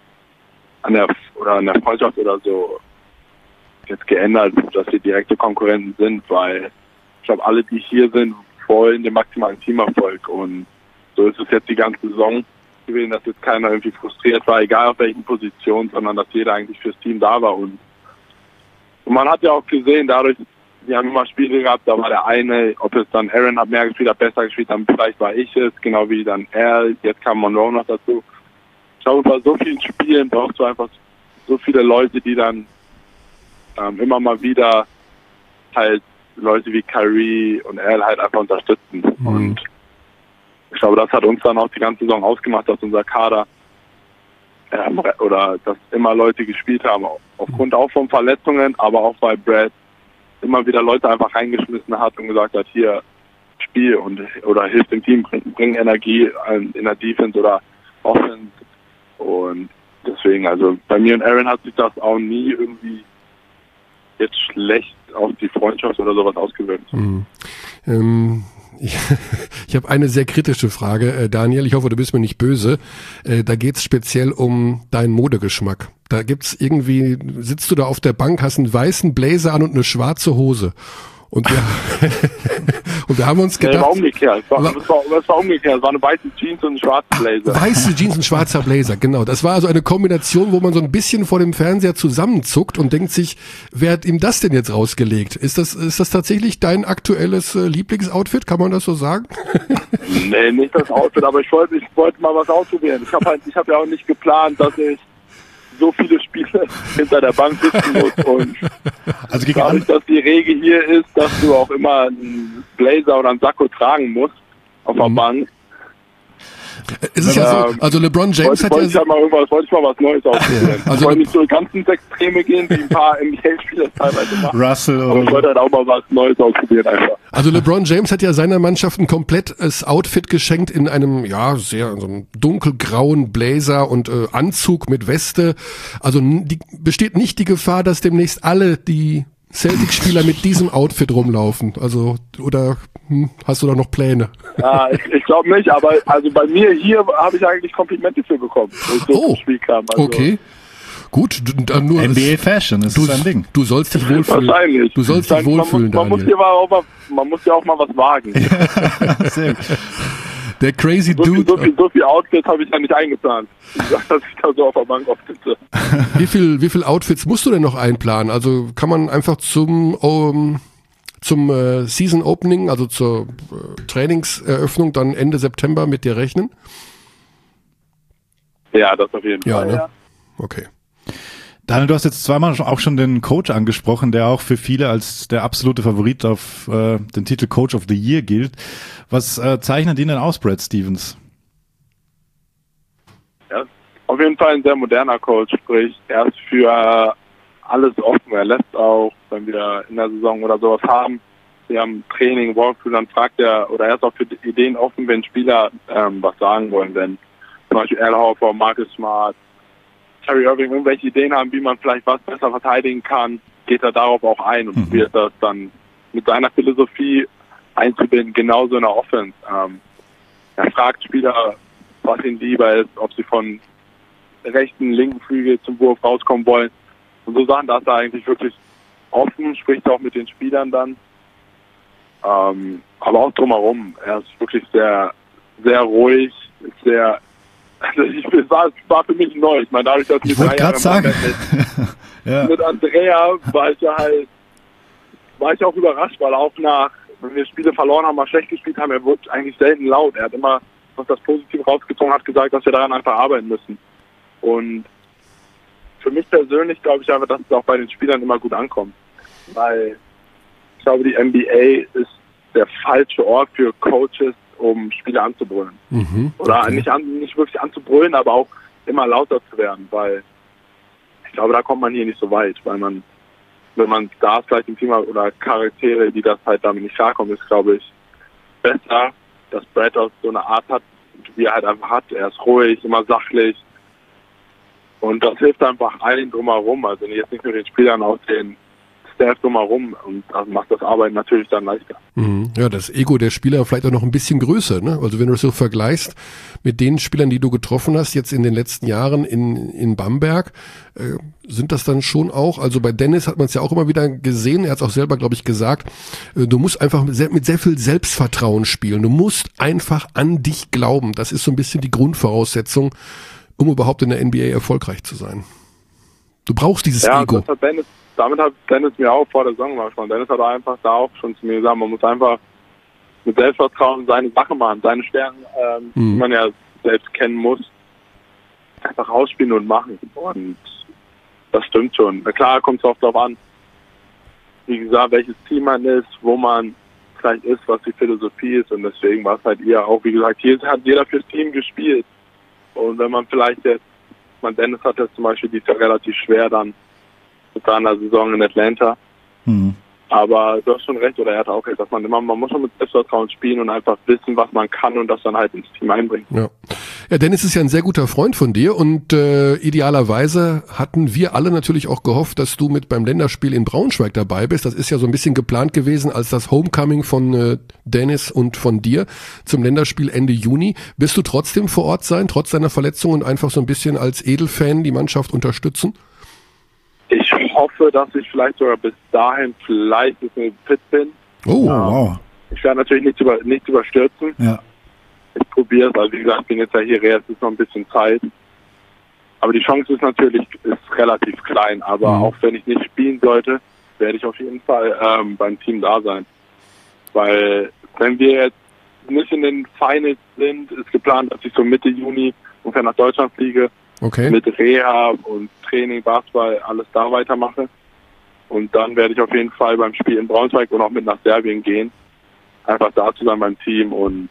an der, oder an der Freundschaft oder so jetzt geändert, dass wir direkte Konkurrenten sind, weil ich glaube, alle, die hier sind, wollen den maximalen Teamerfolg und so ist es jetzt die ganze Saison gewesen, dass jetzt keiner irgendwie frustriert war, egal auf welchen Position, sondern dass jeder eigentlich fürs Team da war und, und man hat ja auch gesehen, dadurch, wir haben immer Spiele gehabt, da war der eine, ob es dann Aaron hat mehr gespielt, hat besser gespielt, dann vielleicht war ich es, genau wie dann er, jetzt kam Monroe noch dazu. Ich glaube, bei so vielen Spielen brauchst du einfach so viele Leute, die dann Ähm, immer mal wieder halt Leute wie Kyrie und Al halt einfach unterstützen. Mhm. Und ich glaube, das hat uns dann auch die ganze Saison ausgemacht, dass unser Kader ähm, oder dass immer Leute gespielt haben, aufgrund auch von Verletzungen, aber auch weil Brad immer wieder Leute einfach reingeschmissen hat und gesagt hat, hier, Spiel und oder hilf dem Team, bring, bring Energie in der Defense oder Offense. Und deswegen, also bei mir und Aaron hat sich das auch nie irgendwie jetzt schlecht auf die Freundschaft oder sowas ausgewirkt. Mhm. Ähm, ich ich habe eine sehr kritische Frage, äh, Daniel, ich hoffe, du bist mir nicht böse. Äh, da geht es speziell um deinen Modegeschmack. Da gibt's irgendwie, sitzt du da auf der Bank, hast einen weißen Blazer an und eine schwarze Hose. Und wir, und wir haben uns gedacht... Nee, war umgekehrt. Es war, es war, es war umgekehrt. Es war eine weiße Jeans und ein schwarzer Blazer. Weiße Jeans und schwarzer Blazer, genau. Das war also eine Kombination, wo man so ein bisschen vor dem Fernseher zusammenzuckt und denkt sich, wer hat ihm das denn jetzt rausgelegt? Ist das, ist das tatsächlich dein aktuelles äh, Lieblingsoutfit? Kann man das so sagen? Nee, nicht das Outfit, aber ich wollte, ich wollte mal was ausprobieren. Ich habe halt, ich habe ja auch nicht geplant, dass ich so viele Spiele hinter der Bank sitzen muss und also dadurch, dass die Regel hier ist, dass du auch immer einen Blazer oder einen Sakko tragen musst auf der mhm. Bank. Es ist ähm, ja so, also LeBron James wollte, hat wollte ja... Ich halt mal irgendwas, wollte ich mal was Neues ausprobieren. Ja, also ich wollte nicht so ganz ins Extreme gehen, wie ein paar N B A-Spieler teilweise machen. Russell oder aber ich wollte halt auch mal was Neues ausprobieren einfach. Also LeBron James hat ja seiner Mannschaft ein komplettes Outfit geschenkt in einem, ja, sehr so einem dunkelgrauen Blazer und äh, Anzug mit Weste. Also die, besteht nicht die Gefahr, dass demnächst alle die Celtics-Spieler mit diesem Outfit rumlaufen. Also, oder hm, hast du da noch Pläne? Ja, ich, ich glaube nicht, aber also bei mir hier habe ich eigentlich Komplimente für bekommen, wo ich so oh, zum Spiel kam. Also, okay. Gut, dann nur N B A Fashion, das du, ist ein Ding. Du sollst dich wohlfühlen. Wahrscheinlich. Du sollst dich wohlfühlen, man, muss, man, muss ja auch mal, man muss ja auch mal was wagen. Sehr gut. Der crazy so Dude. Viel, so viel, so viel Outfits habe ich ja nicht eingeplant, dass ich da so auf der Bank aufsitze. Wie viel, wie viel Outfits musst du denn noch einplanen? Also kann man einfach zum um, zum äh, Season Opening, also zur äh, Trainingseröffnung dann Ende September mit dir rechnen? Ja, das auf jeden ja, Fall. Ne? Ja, okay. Daniel, du hast jetzt zweimal auch schon den Coach angesprochen, der auch für viele als der absolute Favorit auf äh, den Titel Coach of the Year gilt. Was äh, zeichnet ihn denn aus, Brad Stevens? Ja, auf jeden Fall ein sehr moderner Coach, sprich, er ist für alles offen. Er lässt auch, wenn wir in der Saison oder sowas haben, wir haben Training, Walkthrough, dann fragt er, oder er ist auch für Ideen offen, wenn Spieler ähm, was sagen wollen, wenn zum Beispiel Al Horford, Marcus Smart, Kyrie Irving irgendwelche Ideen haben, wie man vielleicht was besser verteidigen kann, geht er darauf auch ein und probiert mhm. das dann mit seiner Philosophie einzubinden, genauso in der Offense. Ähm, er fragt Spieler, was ihnen lieber ist, ob sie von rechten, linken Flügel zum Wurf rauskommen wollen. Und so Sachen, da ist er eigentlich wirklich offen, spricht auch mit den Spielern dann. Ähm, aber auch drumherum. Er ist wirklich sehr, sehr ruhig, sehr, also ich, es war, es war für mich neu. Ich meine, dadurch, dass ich wollte gerade sagen, mit, ja. mit Andrea war ich ja halt, war ich auch überrascht, weil auch nach, wenn wir Spiele verloren haben, mal schlecht gespielt haben, er wurde eigentlich selten laut. Er hat immer noch das Positive rausgezogen, hat gesagt, dass wir daran einfach arbeiten müssen. Und für mich persönlich glaube ich einfach, dass es auch bei den Spielern immer gut ankommt. Weil ich glaube, die N B A ist der falsche Ort für Coaches, um Spieler anzubrüllen. Mhm, okay. Oder nicht, an, nicht wirklich anzubrüllen, aber auch immer lauter zu werden, weil ich glaube, da kommt man hier nicht so weit, weil man, wenn man Stars vielleicht im Team hat oder Charaktere, die das halt damit nicht klarkommen, ist, glaube ich, besser, dass Brad auch so eine Art hat, wie er halt einfach hat. Er ist ruhig, immer sachlich. Und das hilft einfach allen drumherum, also jetzt nicht nur den Spielern, auch den Staff drumherum, und das macht das Arbeiten natürlich dann leichter. Mhm. Ja, das Ego der Spieler vielleicht auch noch ein bisschen größer, ne? Also wenn du das so vergleichst mit den Spielern, die du getroffen hast, jetzt in den letzten Jahren in, in Bamberg, äh, sind das dann schon auch, also bei Dennis hat man es ja auch immer wieder gesehen, er hat es auch selber, glaube ich, gesagt, äh, du musst einfach sehr, mit sehr viel Selbstvertrauen spielen, du musst einfach an dich glauben, das ist so ein bisschen die Grundvoraussetzung, um überhaupt in der N B A erfolgreich zu sein. Du brauchst dieses ja, Ego. Das hat Dennis, damit hat Dennis mir auch vor der Saison manchmal. Dennis hat einfach da auch schon zu mir gesagt, man muss einfach mit Selbstvertrauen seine Sache machen, seine Stärken, ähm, mhm. die man ja selbst kennen muss, einfach rausspielen und machen. Und das stimmt schon. Na klar, kommt es auch darauf an, wie gesagt, welches Team man ist, wo man vielleicht ist, was die Philosophie ist. Und deswegen war es halt eher auch, wie gesagt, hier hat jeder fürs Team gespielt. Und wenn man vielleicht jetzt, man Dennis hat jetzt zum Beispiel, die ist ja relativ schwer dann mit seiner Saison in Atlanta. Mhm. Aber du hast schon recht, oder er hat auch recht, dass man immer, man muss schon mit Selbstvertrauen spielen und einfach wissen, was man kann und das dann halt ins Team einbringen. Ja, ja, Dennis ist ja ein sehr guter Freund von dir und äh, idealerweise hatten wir alle natürlich auch gehofft, dass du mit beim Länderspiel in Braunschweig dabei bist. Das ist ja so ein bisschen geplant gewesen als das Homecoming von äh, Dennis und von dir zum Länderspiel Ende Juni. Wirst du trotzdem vor Ort sein, trotz deiner Verletzung, und einfach so ein bisschen als Edelfan die Mannschaft unterstützen? Ich hoffe, dass ich vielleicht sogar bis dahin vielleicht ein fit bin. Oh, wow. Ich werde natürlich nichts, über, nichts überstürzen. Ja. Ich probiere es, also wie gesagt, ich bin jetzt ja hier, es ist noch ein bisschen Zeit. Aber die Chance ist natürlich ist relativ klein. Aber mhm. auch wenn ich nicht spielen sollte, werde ich auf jeden Fall ähm, beim Team da sein. Weil wenn wir jetzt nicht in den Finals sind, ist geplant, dass ich so Mitte Juni ungefähr nach Deutschland fliege. Okay. Mit Reha und Training, Basketball, alles da weitermache. Und dann werde ich auf jeden Fall beim Spiel in Braunschweig und auch mit nach Serbien gehen. Einfach da zu sein beim Team und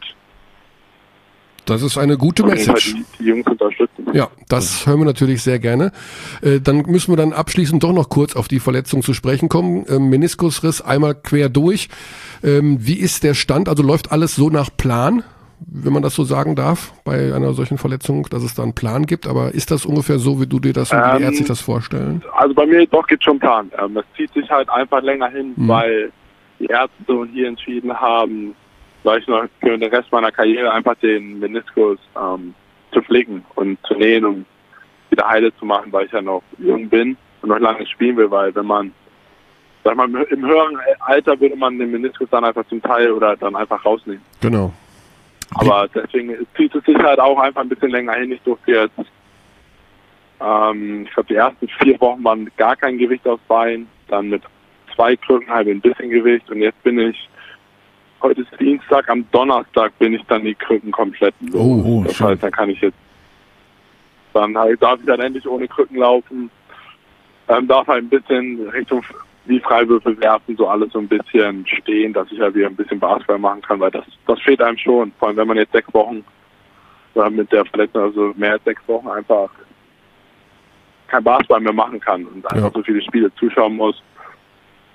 das ist eine gute Message. Die, die Jungs unterstützen. Ja, das hören wir natürlich sehr gerne. Äh, dann müssen wir dann abschließend doch noch kurz auf die Verletzung zu sprechen kommen. Ähm, Meniskusriss einmal quer durch. Ähm, wie ist der Stand? Also läuft alles so nach Plan, wenn man das so sagen darf, bei einer solchen Verletzung, dass es da einen Plan gibt? Aber ist das ungefähr so, wie du dir das und ähm, die Ärzte sich das vorstellen? Also bei mir doch gibt schon Plan. Ähm, es zieht sich halt einfach länger hin, mhm. weil die Ärzte und hier entschieden haben, weil ich noch für den Rest meiner Karriere einfach den Meniskus ähm, zu pflegen und zu nähen, um wieder heile zu machen, weil ich ja noch jung bin und noch lange spielen will, weil wenn man, sag mal, im höheren Alter würde man den Meniskus dann einfach zum Teil oder dann einfach rausnehmen. Genau. Aber deswegen zieht es sich halt auch einfach ein bisschen länger hin. Ich durfte jetzt, ähm, ich glaube, die ersten vier Wochen waren gar kein Gewicht aufs Bein, dann mit zwei Krücken halt ein bisschen Gewicht und jetzt bin ich, heute ist Dienstag, am Donnerstag bin ich dann die Krücken komplett los. Oh, oh, das schön. heißt, dann kann ich jetzt, dann halt, darf ich dann endlich ohne Krücken laufen, ähm, darf halt ein bisschen Richtung wie Freiwürfe werfen, so alles so ein bisschen stehen, dass ich halt wieder ein bisschen Basketball machen kann, weil das das fehlt einem schon. Vor allem, wenn man jetzt sechs Wochen oder mit der Verletzung, also mehr als sechs Wochen einfach kein Basketball mehr machen kann und einfach ja. so viele Spiele zuschauen muss.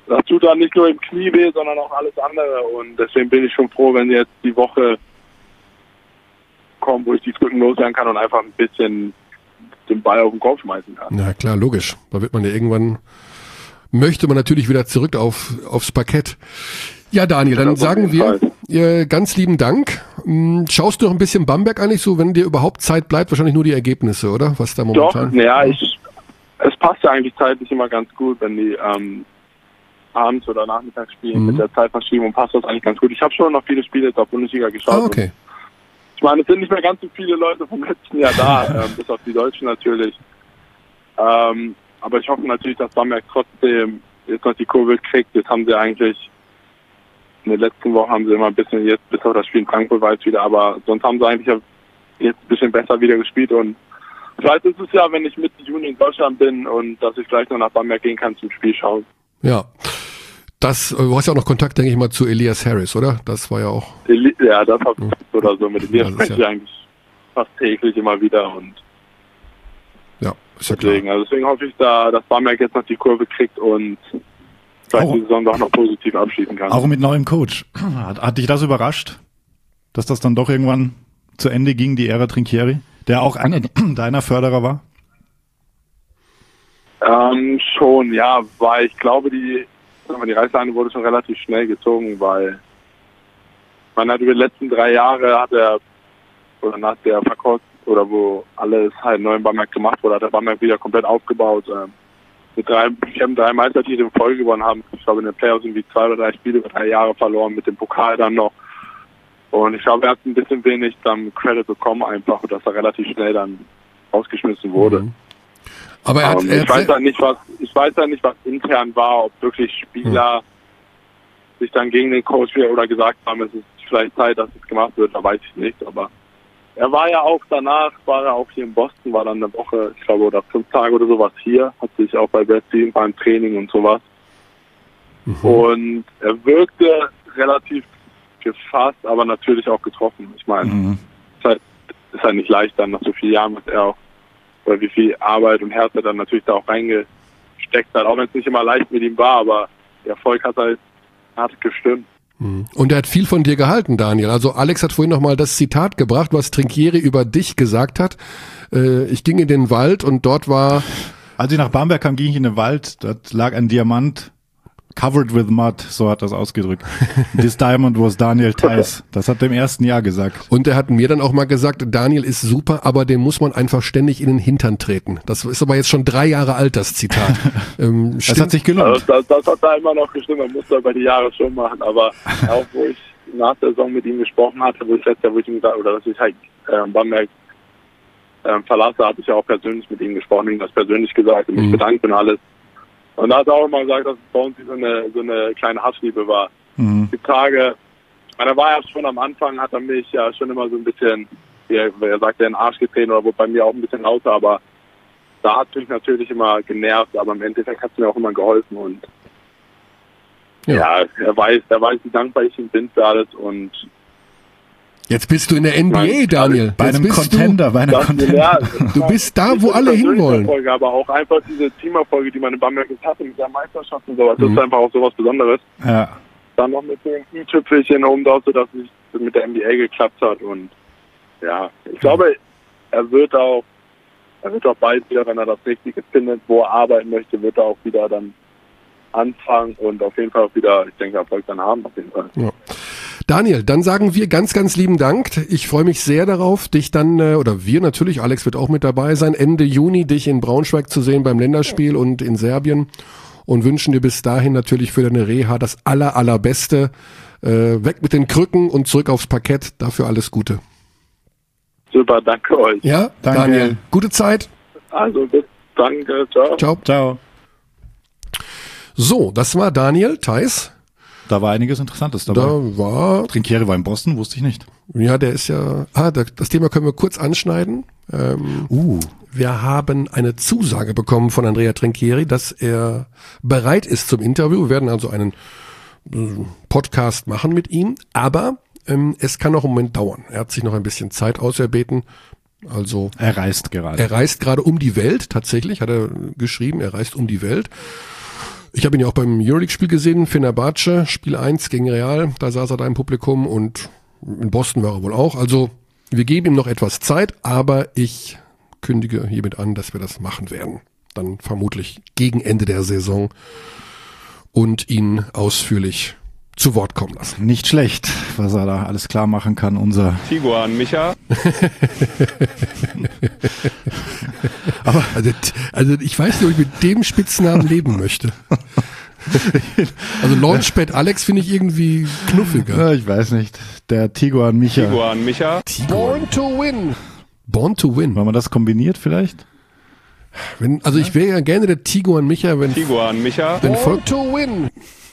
das tut dann nicht nur im Knie weh, sondern auch alles andere. Und deswegen bin ich schon froh, wenn jetzt die Woche kommt, wo ich die Krücken loswerden kann und einfach ein bisschen den Ball auf den Kopf schmeißen kann. Na klar, logisch. Da wird man ja irgendwann, möchte man natürlich wieder zurück auf aufs Parkett. Ja, Daniel, dann sagen wir äh, ganz lieben Dank. Hm, schaust du noch ein bisschen Bamberg eigentlich so, wenn dir überhaupt Zeit bleibt? Wahrscheinlich nur die Ergebnisse, oder? Was da momentan? Doch, ja, ich, es passt ja eigentlich zeitlich immer ganz gut, wenn die ähm, abends oder nachmittags spielen. Mhm. Mit der Zeitverschiebung passt das eigentlich ganz gut. Ich habe schon noch viele Spiele der Bundesliga geschaut. Ah, okay. Ich meine, es sind nicht mehr ganz so viele Leute vom letzten Jahr da, ähm, bis auf die Deutschen natürlich. Ähm, aber ich hoffe natürlich, dass Bamberg trotzdem jetzt noch die Kurve kriegt. Jetzt haben sie eigentlich in den letzten Wochen haben sie immer ein bisschen, jetzt bis auf das Spiel in Frankfurt war jetzt wieder, aber sonst haben sie eigentlich jetzt ein bisschen besser wieder gespielt und vielleicht ist es ja, wenn ich Mitte Juni in Deutschland bin und dass ich gleich noch nach Bamberg gehen kann zum Spiel schauen. Ja, das, du hast ja auch noch Kontakt, denke ich mal, zu Elias Harris, oder? Das war ja auch... Eli- ja, das habe ich ja. oder so. Mit Elias ja, spreche ich ja eigentlich fast täglich immer wieder und ja, ist ja deswegen, klar. also deswegen hoffe ich, da, dass Bamberg jetzt noch die Kurve kriegt und vielleicht auch, die Saison doch noch positiv abschließen kann. Auch mit neuem Coach. Hat, hat dich das überrascht, dass das dann doch irgendwann zu Ende ging, die Ära Trinchieri, der auch einer deiner Förderer war? Ähm, schon, ja, weil ich glaube, die, die Reißleine wurde schon relativ schnell gezogen, weil man hat über die letzten drei Jahre hat er, oder nach der Verkauf, oder wo alles halt neu in Bamberg gemacht wurde, hat der Bamberg wieder komplett aufgebaut. Ähm, mit drei, wir haben drei Meistertitel in Folge gewonnen, haben, ich glaube, in den Playoffs irgendwie zwei oder drei Spiele über drei Jahre verloren, mit dem Pokal dann noch. Und ich glaube, er hat ein bisschen wenig dann Credit bekommen, einfach, dass er relativ schnell dann rausgeschmissen wurde. Mhm. Aber er hat, um, er ich weiß ja nicht, was ich weiß ja nicht, was intern war, ob wirklich Spieler mhm. sich dann gegen den Coach wieder oder gesagt haben, es ist vielleicht Zeit, dass es gemacht wird, da weiß ich nicht. Aber er war ja auch danach, war er auch hier in Boston, war dann eine Woche, ich glaube, oder fünf Tage oder sowas hier, hat sich auch bei Berlin beim Training und sowas. Mhm. Und er wirkte relativ gefasst, aber natürlich auch getroffen. Ich meine, Mhm. es ist halt, ist halt nicht leicht dann nach so vielen Jahren, was er auch, oder wie viel Arbeit und Herz er dann natürlich da auch reingesteckt hat, auch wenn es nicht immer leicht mit ihm war, aber der Erfolg hat halt hat gestimmt. Und er hat viel von dir gehalten, Daniel. Also Alex hat vorhin nochmal das Zitat gebracht, was Trinchieri über dich gesagt hat. Äh, ich ging in den Wald und dort war... Als ich nach Bamberg kam, ging ich in den Wald, dort lag ein Diamant, covered with mud, so hat das ausgedrückt. This diamond was Daniel Theiss. Das hat er im ersten Jahr gesagt. Und er hat mir dann auch mal gesagt, Daniel ist super, aber dem muss man einfach ständig in den Hintern treten. Das ist aber jetzt schon drei Jahre alt, das Zitat. ähm, das hat sich gelohnt. Also das, das hat da immer noch gestimmt, man muss da über die Jahre schon machen, aber auch wo ich nach der Saison mit ihm gesprochen hatte, wo ich letztes Jahr, wo ich ihm gesagt, oder dass ich halt äh, Bamberg äh, verlasse, habe ich ja auch persönlich mit ihm gesprochen, ihm das persönlich gesagt und mich mhm. bedankt und alles. Und da hat er auch immer gesagt, dass es bei uns so eine, so eine kleine Hassliebe war. Mhm. Die Tage, ich meine, er war ja schon am Anfang, hat er mich ja schon immer so ein bisschen, wie er, wie er sagt, in den Arsch getreten oder wurde bei mir auch ein bisschen lauter, aber da hat mich natürlich immer genervt, aber im Endeffekt hat es mir auch immer geholfen und ja, ja er weiß, er weiß, wie dankbar ich ihm bin für alles und jetzt bist du in der N B A, Nein, Daniel. Bei Jetzt einem bist Contender, bei einem das, Contender. ja, Du bist da, wo alle hinwollen. Erfolge, aber auch einfach diese Teamerfolge, die man in Bamberg jetzt hatte, mit der Meisterschaft und sowas, das Mhm. ist einfach auch sowas Besonderes. Ja. Dann noch mit dem i-Tüpfelchen oben drauf, sodass es mit der N B A geklappt hat und ja, ich glaube, er wird auch er wird auch bald wieder, wenn er das Richtige findet, wo er arbeiten möchte, wird er auch wieder dann anfangen und auf jeden Fall auch wieder, ich denke, Erfolg dann haben, auf jeden Fall. Ja. Daniel, dann sagen wir ganz, ganz lieben Dank. Ich freue mich sehr darauf, dich dann, äh, oder wir natürlich, Alex wird auch mit dabei sein, Ende Juni dich in Braunschweig zu sehen beim Länderspiel und in Serbien und wünschen dir bis dahin natürlich für deine Reha das aller, allerbeste. Äh, weg mit den Krücken und zurück aufs Parkett. Dafür alles Gute. Super, danke euch. Ja, Danke. Daniel, gute Zeit. Also bis, danke, ciao. Ciao. Ciao. So, das war Daniel Theiss. Da war einiges Interessantes dabei. Da war, Trinchieri war in Boston, wusste ich nicht. ja, der ist ja, ah, das Thema können wir kurz anschneiden. Ähm, Uh. Wir haben eine Zusage bekommen von Andrea Trinchieri, dass er bereit ist zum Interview. Wir werden also einen äh, Podcast machen mit ihm, aber ähm, es kann noch einen Moment dauern. Er hat sich noch ein bisschen Zeit auserbeten. Also Er reist gerade. er reist gerade um die Welt, tatsächlich, hat er geschrieben, er reist um die Welt. Ich habe ihn ja auch beim Euroleague-Spiel gesehen, Fenerbahce, Spiel eins gegen Real, da saß er da im Publikum und in Boston war er wohl auch. Also wir geben ihm noch etwas Zeit, aber ich kündige hiermit an, dass wir das machen werden. Dann vermutlich gegen Ende der Saison und ihn ausführlich zu Wort kommen lassen. Nicht schlecht, was er da alles klar machen kann, unser Tiguan Micha. Aber also, also ich weiß nicht, ob ich mit dem Spitznamen leben möchte. Also Launchpad Alex finde ich irgendwie knuffiger. Ja, ich weiß nicht. Der Tiguan Micha. Tiguan Micha. Born to win. Born to win. Wenn man das kombiniert vielleicht? Wenn, also ich wäre ja gerne der Tiguan Micha, wenn Tiguan Micha. Wenn Born to win.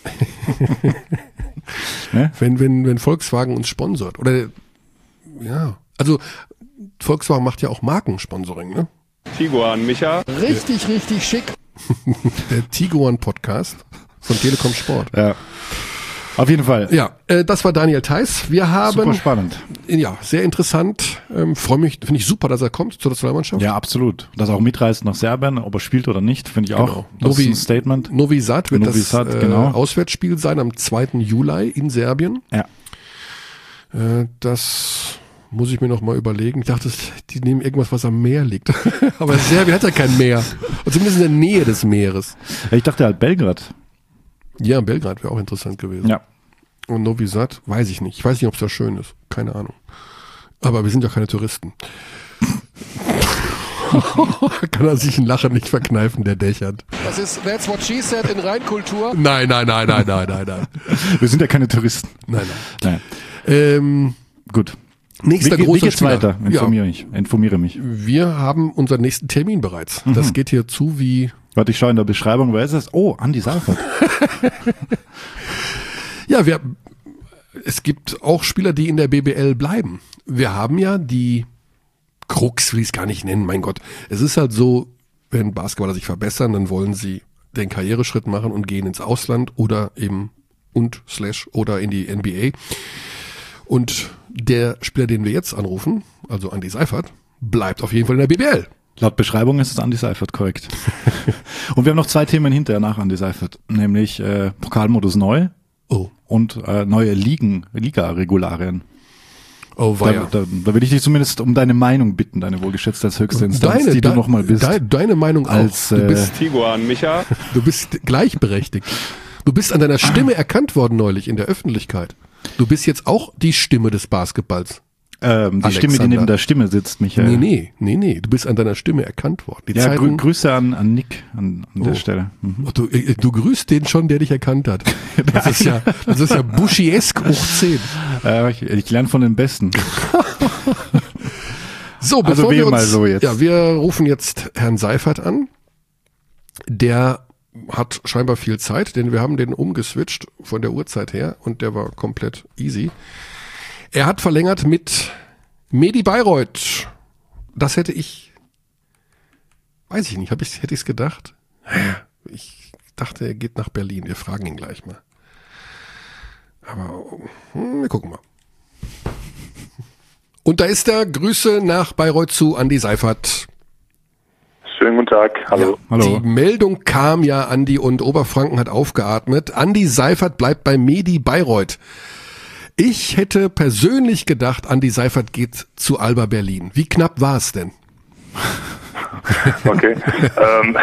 Ne? Wenn, wenn, wenn Volkswagen uns sponsort. Oder ja, also Volkswagen macht ja auch Markensponsoring, ne? Tiguan Micha. Richtig, richtig schick. Der Tiguan Podcast von Telekom Sport. Ja. Auf jeden Fall. Ja, äh, das war Daniel Theiss. Wir haben Super spannend. Ja, sehr interessant. Ähm, Freue mich, finde ich super, dass er kommt zur Nationalmannschaft. Ja, absolut. Dass er auch mitreist nach Serbien, ob er spielt oder nicht, finde ich auch. Genau. Das Novi, ist ein Statement. Novi Sad wird Novi das Sad, äh, genau. Auswärtsspiel sein am zweiten Juli in Serbien. Ja. Äh, das muss ich mir noch mal überlegen. Ich dachte, die nehmen irgendwas, was am Meer liegt. Aber Serbien hat ja kein Meer. Und zumindest in der Nähe des Meeres. Ja, ich dachte halt Belgrad. Ja, Belgrad wäre auch interessant gewesen. Ja. Und Novi Sad, weiß ich nicht. Ich weiß nicht, ob es da schön ist. Keine Ahnung. Aber wir sind ja keine Touristen. Kann er sich ein Lachen nicht verkneifen, der dächert. Das ist That's What She Said in Rheinkultur. Nein, nein, nein, nein, nein, nein, nein. Wir sind ja keine Touristen. Nein, nein. nein. Ähm, Gut. Nächster wie, großer wie geht's Spieler. weiter? Informiere, Ja. mich. Informiere mich. Wir haben unseren nächsten Termin bereits. Mhm. Das geht hier zu wie... Warte, ich schaue in der Beschreibung, wer ist das? Oh, Andi Seifert. Ja, wir, es gibt auch Spieler, die in der B B L bleiben. Wir haben ja die Krux, will ich es gar nicht nennen, mein Gott. Es ist halt so, wenn Basketballer sich verbessern, dann wollen sie den Karriereschritt machen und gehen ins Ausland oder eben und slash oder in die N B A. Und der Spieler, den wir jetzt anrufen, also Andi Seifert, bleibt auf jeden Fall in der B B L. Laut Beschreibung ist es Andi Seifert, korrekt. Und wir haben noch zwei Themen hinterher nach Andi Seifert, nämlich äh, Pokalmodus neu. Oh. Und äh, neue Ligen, Liga-Regularien. Oh, da, weia. da, da will ich dich zumindest um deine Meinung bitten, deine wohlgeschätzte als höchste Instanz, Deine, die de, du nochmal bist. De, deine Meinung als, auch. Du äh, bist, Tiguan Micha. du bist gleichberechtigt. Du bist an deiner Stimme erkannt worden neulich in der Öffentlichkeit. Du bist jetzt auch die Stimme des Basketballs. Ähm, die Alexander. Stimme, die neben der Stimme sitzt, Michael. Nee, nee, nee, nee. Du bist an deiner Stimme erkannt worden. Die Ja, grü Zeiten, Grüße an, an Nick an, an Oh. der Stelle. Mhm. Oh, du, äh, du grüßt den schon, der dich erkannt hat. Das ist ja, das ist ja Buschiesk hoch zehn. Äh, ich, ich lerne von den Besten. So, bevor Also wir wähl uns, mal so jetzt. ja, wir rufen jetzt Herrn Seifert an. Der hat scheinbar viel Zeit, denn wir haben den umgeswitcht von der Uhrzeit her und der war komplett easy. Er hat verlängert mit Medi Bayreuth. Das hätte ich, weiß ich nicht, hab ich, hätte ich es gedacht? Ich dachte, er geht nach Berlin. Wir fragen ihn gleich mal. Aber hm, wir gucken mal. Und da ist er. Grüße nach Bayreuth zu Andi Seifert. Schönen guten Tag. Hallo. Ja, Hallo. Die Meldung kam ja, Andi, und Oberfranken hat aufgeatmet. Andi Seifert bleibt bei Medi Bayreuth. Ich hätte persönlich gedacht, Andi Seifert geht zu Alba Berlin. Wie knapp war es denn? Okay. ähm,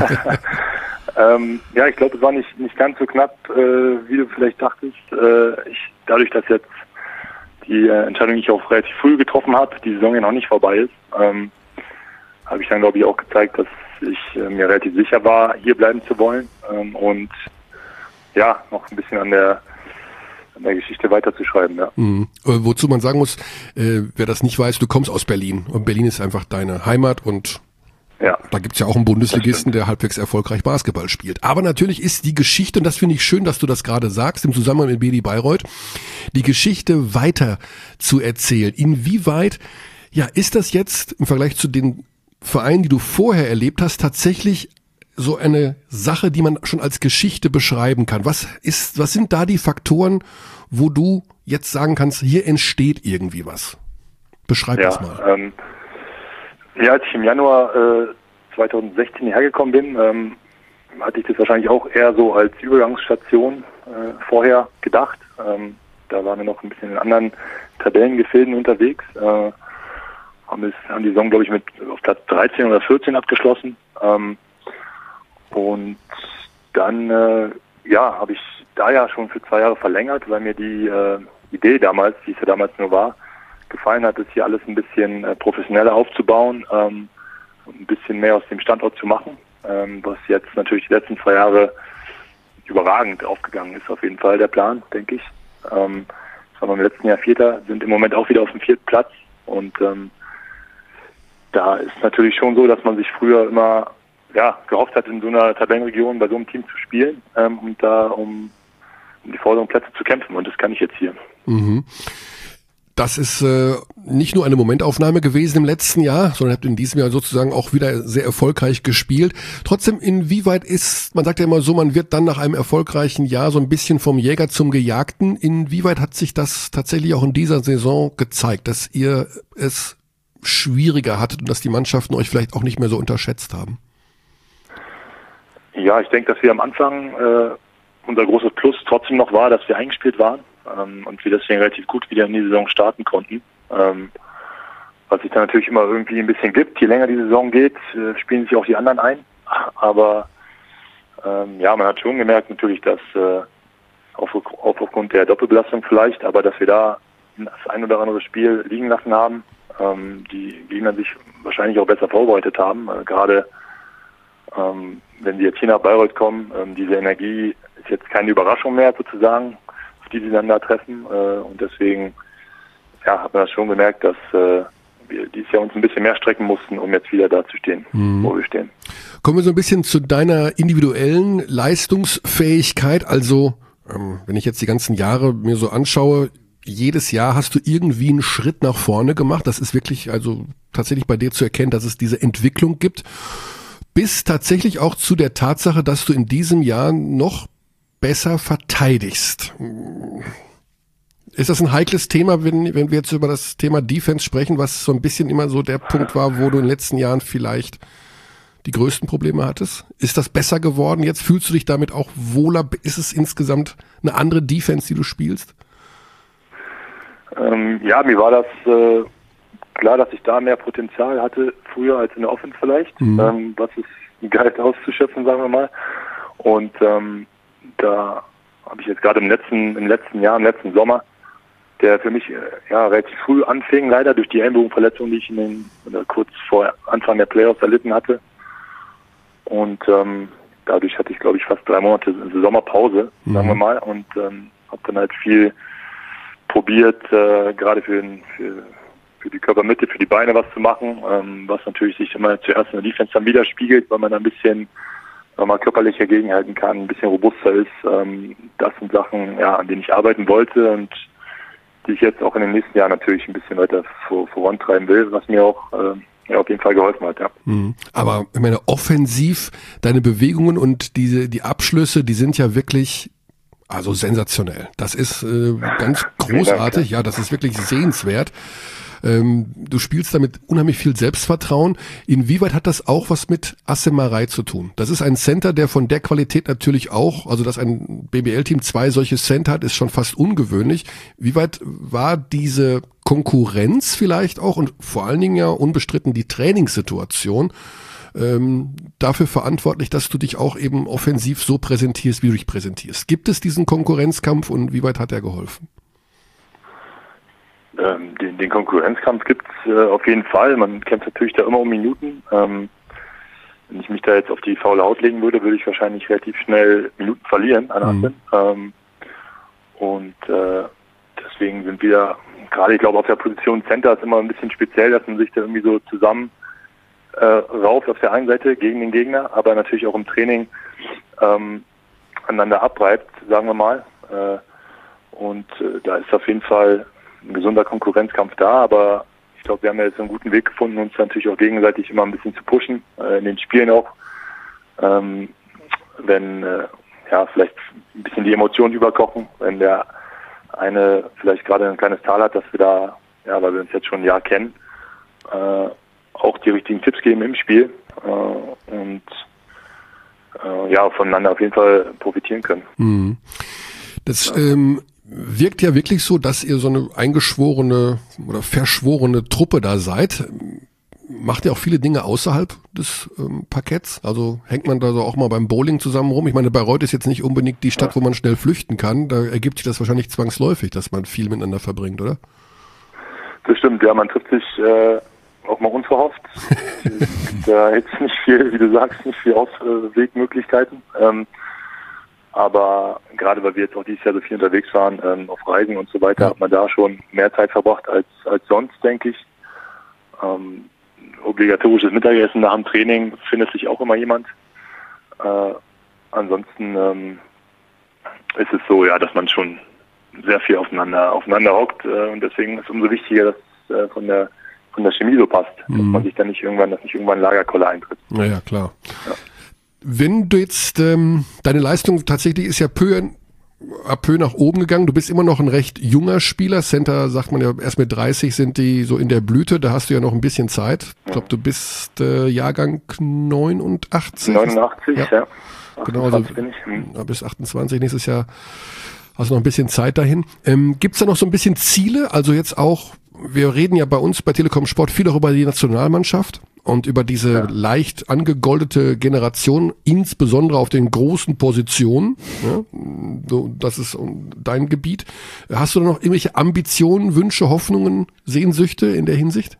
ähm, ja, ich glaube, es war nicht, nicht ganz so knapp, äh, wie du vielleicht dachtest. Äh, ich, dadurch, dass jetzt die äh, Entscheidung ich auch relativ früh getroffen habe, die Saison ja noch nicht vorbei ist, ähm, habe ich dann, glaube ich, auch gezeigt, dass ich äh, mir relativ sicher war, hier bleiben zu wollen ähm, und ja, noch ein bisschen an der an der Geschichte weiterzuschreiben, ja. Mhm. Äh, wozu man sagen muss, äh, wer das nicht weiß, du kommst aus Berlin und Berlin ist einfach deine Heimat und Ja. da gibt's ja auch einen Bundesligisten, der halbwegs erfolgreich Basketball spielt. Aber natürlich ist die Geschichte, und das finde ich schön, dass du das gerade sagst, im Zusammenhang mit Medi Bayreuth, die Geschichte weiter zu erzählen. Inwieweit, ja, ist das jetzt im Vergleich zu den Vereinen, die du vorher erlebt hast, tatsächlich so eine Sache, die man schon als Geschichte beschreiben kann? Was ist, was sind da die Faktoren, wo du jetzt sagen kannst, hier entsteht irgendwie was? Beschreib ja, das mal. Ähm, ja, als ich im Januar äh, zwanzig sechzehn hierher gekommen bin, ähm, hatte ich das wahrscheinlich auch eher so als Übergangsstation äh, vorher gedacht. Ähm, da waren wir noch ein bisschen in anderen Tabellengefilden unterwegs. Äh, haben, das, haben die Saison, glaube ich, mit auf Platz dreizehn oder vierzehn abgeschlossen. Ähm, und dann, äh, ja, habe ich da ja schon für zwei Jahre verlängert, weil mir die äh, Idee damals, die es ja damals nur war, gefallen hat, das hier alles ein bisschen äh, professioneller aufzubauen, ähm, und ein bisschen mehr aus dem Standort zu machen, ähm, was jetzt natürlich die letzten zwei Jahre überragend aufgegangen ist, auf jeden Fall der Plan, denke ich. Ähm, das waren wir im letzten Jahr Vierter, sind im Moment auch wieder auf dem vierten Platz und ähm, da ist natürlich schon so, dass man sich früher immer ja, gehofft hat, in so einer Tabellenregion bei so einem Team zu spielen ähm, und da um, um die vorderen Plätze zu kämpfen und das kann ich jetzt hier. Mhm. Das ist äh, nicht nur eine Momentaufnahme gewesen im letzten Jahr, sondern habt in diesem Jahr sozusagen auch wieder sehr erfolgreich gespielt. Trotzdem, inwieweit ist, man sagt ja immer so, man wird dann nach einem erfolgreichen Jahr so ein bisschen vom Jäger zum Gejagten. Inwieweit hat sich das tatsächlich auch in dieser Saison gezeigt, dass ihr es schwieriger hattet und dass die Mannschaften euch vielleicht auch nicht mehr so unterschätzt haben? Ja, ich denke, dass wir am Anfang äh, unser großes Plus trotzdem noch war, dass wir eingespielt waren. Ähm, und wir deswegen relativ gut wieder in die Saison starten konnten. Ähm, was sich dann natürlich immer irgendwie ein bisschen gibt. Je länger die Saison geht, äh, spielen sich auch die anderen ein. Aber ähm, ja, man hat schon gemerkt natürlich, dass äh, auf, auf, aufgrund der Doppelbelastung vielleicht, aber dass wir da das ein oder andere Spiel liegen lassen haben, ähm, die Gegner sich wahrscheinlich auch besser vorbereitet haben. Äh, gerade ähm, wenn sie jetzt hier nach Bayreuth kommen, ähm, diese Energie ist jetzt keine Überraschung mehr sozusagen, die sie dann da treffen äh, und deswegen ja, hat man das schon gemerkt, dass äh, wir dieses Jahr uns ein bisschen mehr strecken mussten, um jetzt wieder da zu stehen, mhm. wo wir stehen. Kommen wir so ein bisschen zu deiner individuellen Leistungsfähigkeit, also ähm, wenn ich jetzt die ganzen Jahre mir so anschaue, jedes Jahr hast du irgendwie einen Schritt nach vorne gemacht, das ist wirklich also tatsächlich bei dir zu erkennen, dass es diese Entwicklung gibt, bis tatsächlich auch zu der Tatsache, dass du in diesem Jahr noch besser verteidigst. Ist das ein heikles Thema, wenn, wenn wir jetzt über das Thema Defense sprechen, was so ein bisschen immer so der Punkt war, wo du in den letzten Jahren vielleicht die größten Probleme hattest? Ist das besser geworden? Jetzt fühlst du dich damit auch wohler? Ist es insgesamt eine andere Defense, die du spielst? Ähm, ja, mir war das äh, klar, dass ich da mehr Potenzial hatte früher als in der Offense vielleicht, mhm. ähm, was es geil auszuschöpfen, sagen wir mal. Und ähm, da habe ich jetzt gerade im letzten, im letzten Jahr, im letzten Sommer, der für mich ja relativ früh anfing, leider durch die Ellenbogenverletzung, die ich in den, oder kurz vor Anfang der Playoffs erlitten hatte. Und ähm, dadurch hatte ich, glaube ich, fast drei Monate Sommerpause, mhm. sagen wir mal, und ähm, habe dann halt viel probiert, äh, gerade für, für, für die Körpermitte, für die Beine was zu machen, ähm, was natürlich sich immer zuerst in der Defense dann widerspiegelt, weil man ein bisschen mal körperlicher gegenhalten kann, ein bisschen robuster ist. Ähm, das sind Sachen, ja, an denen ich arbeiten wollte und die ich jetzt auch in den nächsten Jahren natürlich ein bisschen weiter vor, vorantreiben will, was mir auch äh, ja, auf jeden Fall geholfen hat. Ja. Mhm. Aber ich meine, offensiv, deine Bewegungen und diese die Abschlüsse, die sind ja wirklich also sensationell. Das ist äh, ganz großartig. Ja, das ist wirklich sehenswert. Ähm, du spielst damit unheimlich viel Selbstvertrauen. Inwieweit hat das auch was mit Assemerei zu tun? Das ist ein Center, der von der Qualität natürlich auch, also dass ein B B L-Team zwei solche Center hat, ist schon fast ungewöhnlich. Wie weit war diese Konkurrenz vielleicht auch und vor allen Dingen ja unbestritten die Trainingssituation ähm, dafür verantwortlich, dass du dich auch eben offensiv so präsentierst, wie du dich präsentierst? Gibt es diesen Konkurrenzkampf und wie weit hat er geholfen? Ähm, den, den Konkurrenzkampf gibt es äh, auf jeden Fall. Man kämpft natürlich da immer um Minuten. Ähm, wenn ich mich da jetzt auf die faule Haut legen würde, würde ich wahrscheinlich relativ schnell Minuten verlieren an Aspen. Mhm. Ähm, und äh, deswegen sind wir, gerade ich glaube auf der Position Center ist immer ein bisschen speziell, dass man sich da irgendwie so zusammen äh, rauft auf der einen Seite gegen den Gegner, aber natürlich auch im Training ähm, aneinander abreibt, sagen wir mal. Äh, und äh, da ist auf jeden Fall ein gesunder Konkurrenzkampf da, aber ich glaube, wir haben ja jetzt einen guten Weg gefunden, uns natürlich auch gegenseitig immer ein bisschen zu pushen, äh, in den Spielen auch. Ähm, wenn äh, ja vielleicht ein bisschen die Emotionen überkochen, wenn der eine vielleicht gerade ein kleines Tal hat, dass wir da, ja, weil wir uns jetzt schon ein Jahr kennen, äh, auch die richtigen Tipps geben im Spiel. Äh, und äh, ja, voneinander auf jeden Fall profitieren können. Mhm. Das ähm, wirkt ja wirklich so, dass ihr so eine eingeschworene oder verschworene Truppe da seid. Macht ihr auch viele Dinge außerhalb des ähm, Parketts? Also hängt man da so auch mal beim Bowling zusammen rum? Ich meine, Bayreuth ist jetzt nicht unbedingt die Stadt, wo man schnell flüchten kann. Da ergibt sich das wahrscheinlich zwangsläufig, dass man viel miteinander verbringt, oder? Das stimmt, ja, man trifft sich äh, auch mal unverhofft. Da jetzt nicht viel, wie du sagst, nicht viel Auswegmöglichkeiten. Ähm, aber gerade weil wir jetzt auch dieses Jahr so viel unterwegs waren, ähm, auf Reisen und so weiter, Ja. hat man da schon mehr Zeit verbracht als als sonst, denke ich. Ähm, obligatorisches Mittagessen nach dem Training findet sich auch immer jemand. Äh, ansonsten ähm, ist es so, ja, dass man schon sehr viel aufeinander aufeinander hockt äh, und deswegen ist es umso wichtiger, dass es äh, von der von der Chemie so passt, dass Mhm. man sich dann nicht irgendwann, dass nicht irgendwann ein Lagerkoller eintritt. Naja, klar. Ja. Wenn du jetzt, ähm, deine Leistung tatsächlich ist ja peu, ab peu nach oben gegangen. Du bist immer noch ein recht junger Spieler. Center, sagt man ja, erst mit dreißig sind die so in der Blüte. Da hast du ja noch ein bisschen Zeit. Ich glaube, du bist äh, Jahrgang neunundachtzig. neunundachtzig, ja. Ja. Genau, also achtundzwanzig bin ich. Hm. ja, bis achtundzwanzig nächstes Jahr hast du noch ein bisschen Zeit dahin. Ähm, gibt's da noch so ein bisschen Ziele? Also jetzt auch, wir reden ja bei uns bei Telekom Sport viel auch über die Nationalmannschaft und über diese Ja. leicht angegoldete Generation, insbesondere auf den großen Positionen. Ja, so, das ist dein Gebiet. Hast du da noch irgendwelche Ambitionen, Wünsche, Hoffnungen, Sehnsüchte in der Hinsicht?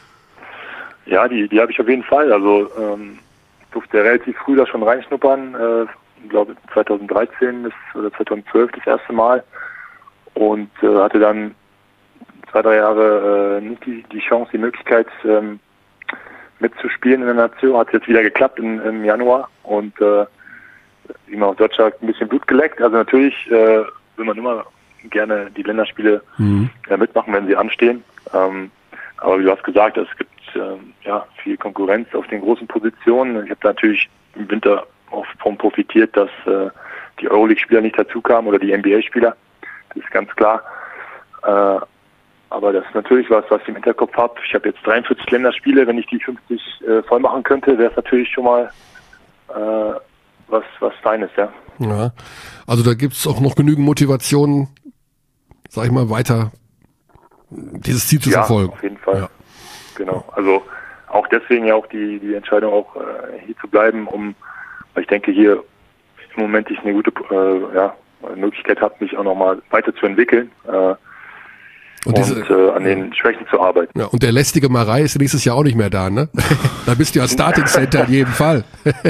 Ja, die, die habe ich auf jeden Fall. Also ähm, ich durfte relativ früh da schon reinschnuppern. Äh, ich glaube zweitausenddreizehn bis, oder zweitausendzwölf das erste Mal. Und äh, hatte dann zwei, drei Jahre äh, nicht die, die Chance, die Möglichkeit ähm, mitzuspielen in der Nation. Hat jetzt wieder geklappt im, im Januar. Und äh, wie man auf Deutsch sagt, ein bisschen Blut geleckt. Also natürlich äh, will man immer gerne die Länderspiele Mhm. äh, mitmachen, wenn sie anstehen. Ähm, aber wie du hast gesagt, es gibt ähm, ja viel Konkurrenz auf den großen Positionen. Ich habe da natürlich im Winter auch von profitiert, dass äh, die Euroleague-Spieler nicht dazu kamen oder die N B A-Spieler. Das ist ganz klar. Äh, aber das ist natürlich was, was ich im Hinterkopf habe. Ich habe jetzt dreiundvierzig Länderspiele. Wenn ich die fünfzig äh, voll machen könnte, wäre es natürlich schon mal äh, was, was Feines, ja. Ja, also da gibt's auch noch genügend Motivation, sag ich mal, weiter dieses Ziel zu Ja, verfolgen. auf jeden Fall. Ja. Genau. Also auch deswegen ja auch die, die Entscheidung auch äh, hier zu bleiben, um, weil ich denke hier im Moment ich eine gute äh, ja, Möglichkeit habe, mich auch nochmal weiterzuentwickeln äh, Und, und, diese, äh, an den Schwächen zu arbeiten. ja, und der lästige Marei ist nächstes Jahr auch nicht mehr da, ne? Da bist du ja Starting Center in jedem Fall.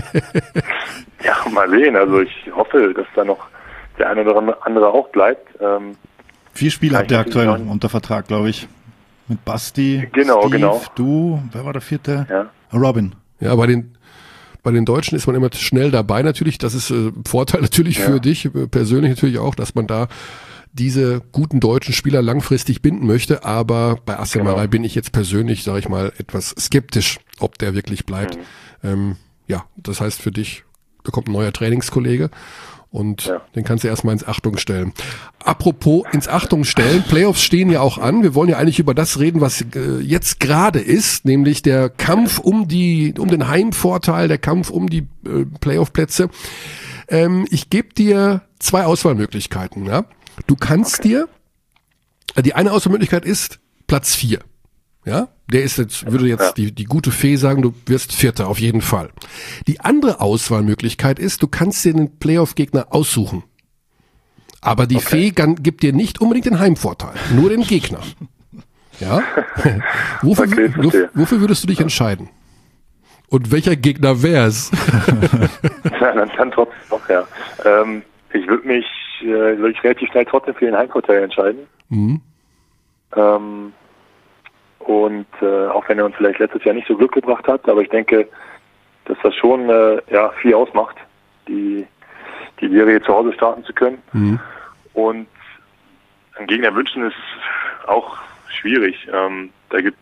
Ja, mal sehen. Also ich hoffe, dass da noch der eine oder andere auch bleibt. Ähm, Vier Spiele Ja, habt ihr ich aktuell natürlich auch. unter Vertrag, glaube ich. Mit Basti, Genau, Steve, genau. du, wer war der vierte? ja. Robin. Ja, bei den bei den Deutschen ist man immer schnell dabei natürlich. Das ist äh, Vorteil natürlich Ja. für dich, äh, persönlich natürlich auch, dass man da diese guten deutschen Spieler langfristig binden möchte. Aber bei Asim Genau. Marei bin ich jetzt persönlich, sage ich mal, etwas skeptisch, ob der wirklich bleibt. Mhm. Ähm, ja, das heißt für dich, da kommt ein neuer Trainingskollege und Ja. den kannst du erstmal ins Achtung stellen. Apropos ins Achtung stellen, Playoffs stehen ja auch an. Wir wollen ja eigentlich über das reden, was äh, jetzt gerade ist, nämlich der Kampf um die, um den Heimvorteil, der Kampf um die äh, Playoff-Plätze. Ähm, ich gebe dir zwei Auswahlmöglichkeiten. Ja? Du kannst Okay. dir, die eine Auswahlmöglichkeit ist Platz vier. Ja, der ist jetzt, würde jetzt Ja. die, die gute Fee sagen, du wirst Vierter, auf jeden Fall. Die andere Auswahlmöglichkeit ist, du kannst dir den Playoff-Gegner aussuchen. Aber die Fee kann, gibt dir nicht unbedingt den Heimvorteil, nur den Gegner. Ja? wofür, Okay, wo, verstehe. wofür würdest du dich entscheiden? Und welcher Gegner wär's? Ja, dann, dann trotzdem noch, ja. Ähm, ich würde mich, äh, würde ich relativ schnell trotzdem für den Heimvorteil entscheiden. Mhm. Ähm, und äh, auch wenn er uns vielleicht letztes Jahr nicht so Glück gebracht hat, aber ich denke, dass das schon äh, ja, viel ausmacht, die, die Serie zu Hause starten zu können. Mhm. Und einen Gegner wünschen ist auch schwierig. Ähm, da gibt's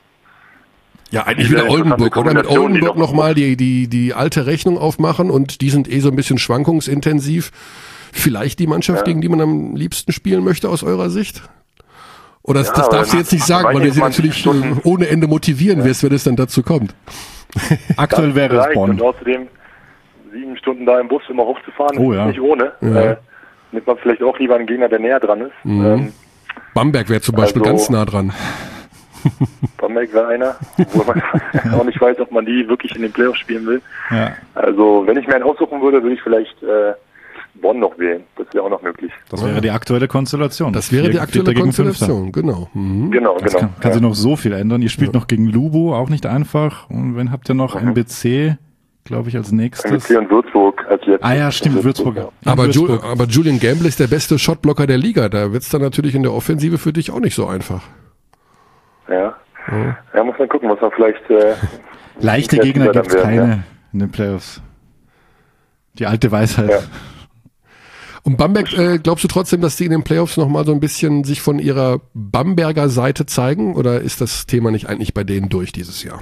Ja, eigentlich Diese wieder Oldenburg, oder? Mit Kombination, die Oldenburg noch- nochmal die, die, die alte Rechnung aufmachen und die sind eh so ein bisschen schwankungsintensiv. Vielleicht die Mannschaft, Ja. gegen die man am liebsten spielen möchte aus eurer Sicht? Oder das, Ja, das aber darfst du jetzt nicht nach sagen, weil du sie zwanzig natürlich Stunden- äh, ohne Ende motivieren wirst, wenn es dann dazu kommt. Aktuell wäre es vielleicht. Und Bonn. außerdem, sieben Stunden da im Bus immer hochzufahren, Oh, ist ja. nicht ohne. Ja. Äh, nimmt man vielleicht auch lieber einen Gegner, der näher dran ist. Mhm. Ähm, Bamberg wäre zum Beispiel Also- ganz nah dran. Bamberg wäre einer, wo man auch nicht weiß, ob man die wirklich in den Playoffs spielen will. Ja, Also wenn ich mir einen aussuchen würde, würde ich vielleicht äh, Bonn noch wählen. Das wäre auch noch möglich. das wäre die aktuelle Konstellation. Das wäre Vier- die aktuelle Vierter gegen Fünfter. Konstellation, genau. Mhm. Genau, Das genau. kann, kann ja. sich noch so viel ändern. Ihr spielt noch gegen Lubo, auch nicht einfach. Und wen habt ihr noch? Mhm. M B C, glaube ich, als nächstes. M B C und Würzburg als jetzt. Ah ja, stimmt, Würzburg. Ja. Ja, Aber, Ju Würzburg. aber Julian Gamble ist der beste Shotblocker der Liga. Da wird's dann natürlich in der Offensive für dich auch nicht so einfach. Ja. Ja, muss man gucken, was man vielleicht. Äh, Leichte der Gegner Sieger dann gibt's werden, keine ja. in den Playoffs. Die alte Weisheit. Ja. Und Bamberg, äh, glaubst du trotzdem, dass die in den Playoffs nochmal so ein bisschen sich von ihrer Bamberger Seite zeigen? Oder ist das Thema nicht eigentlich bei denen durch dieses Jahr?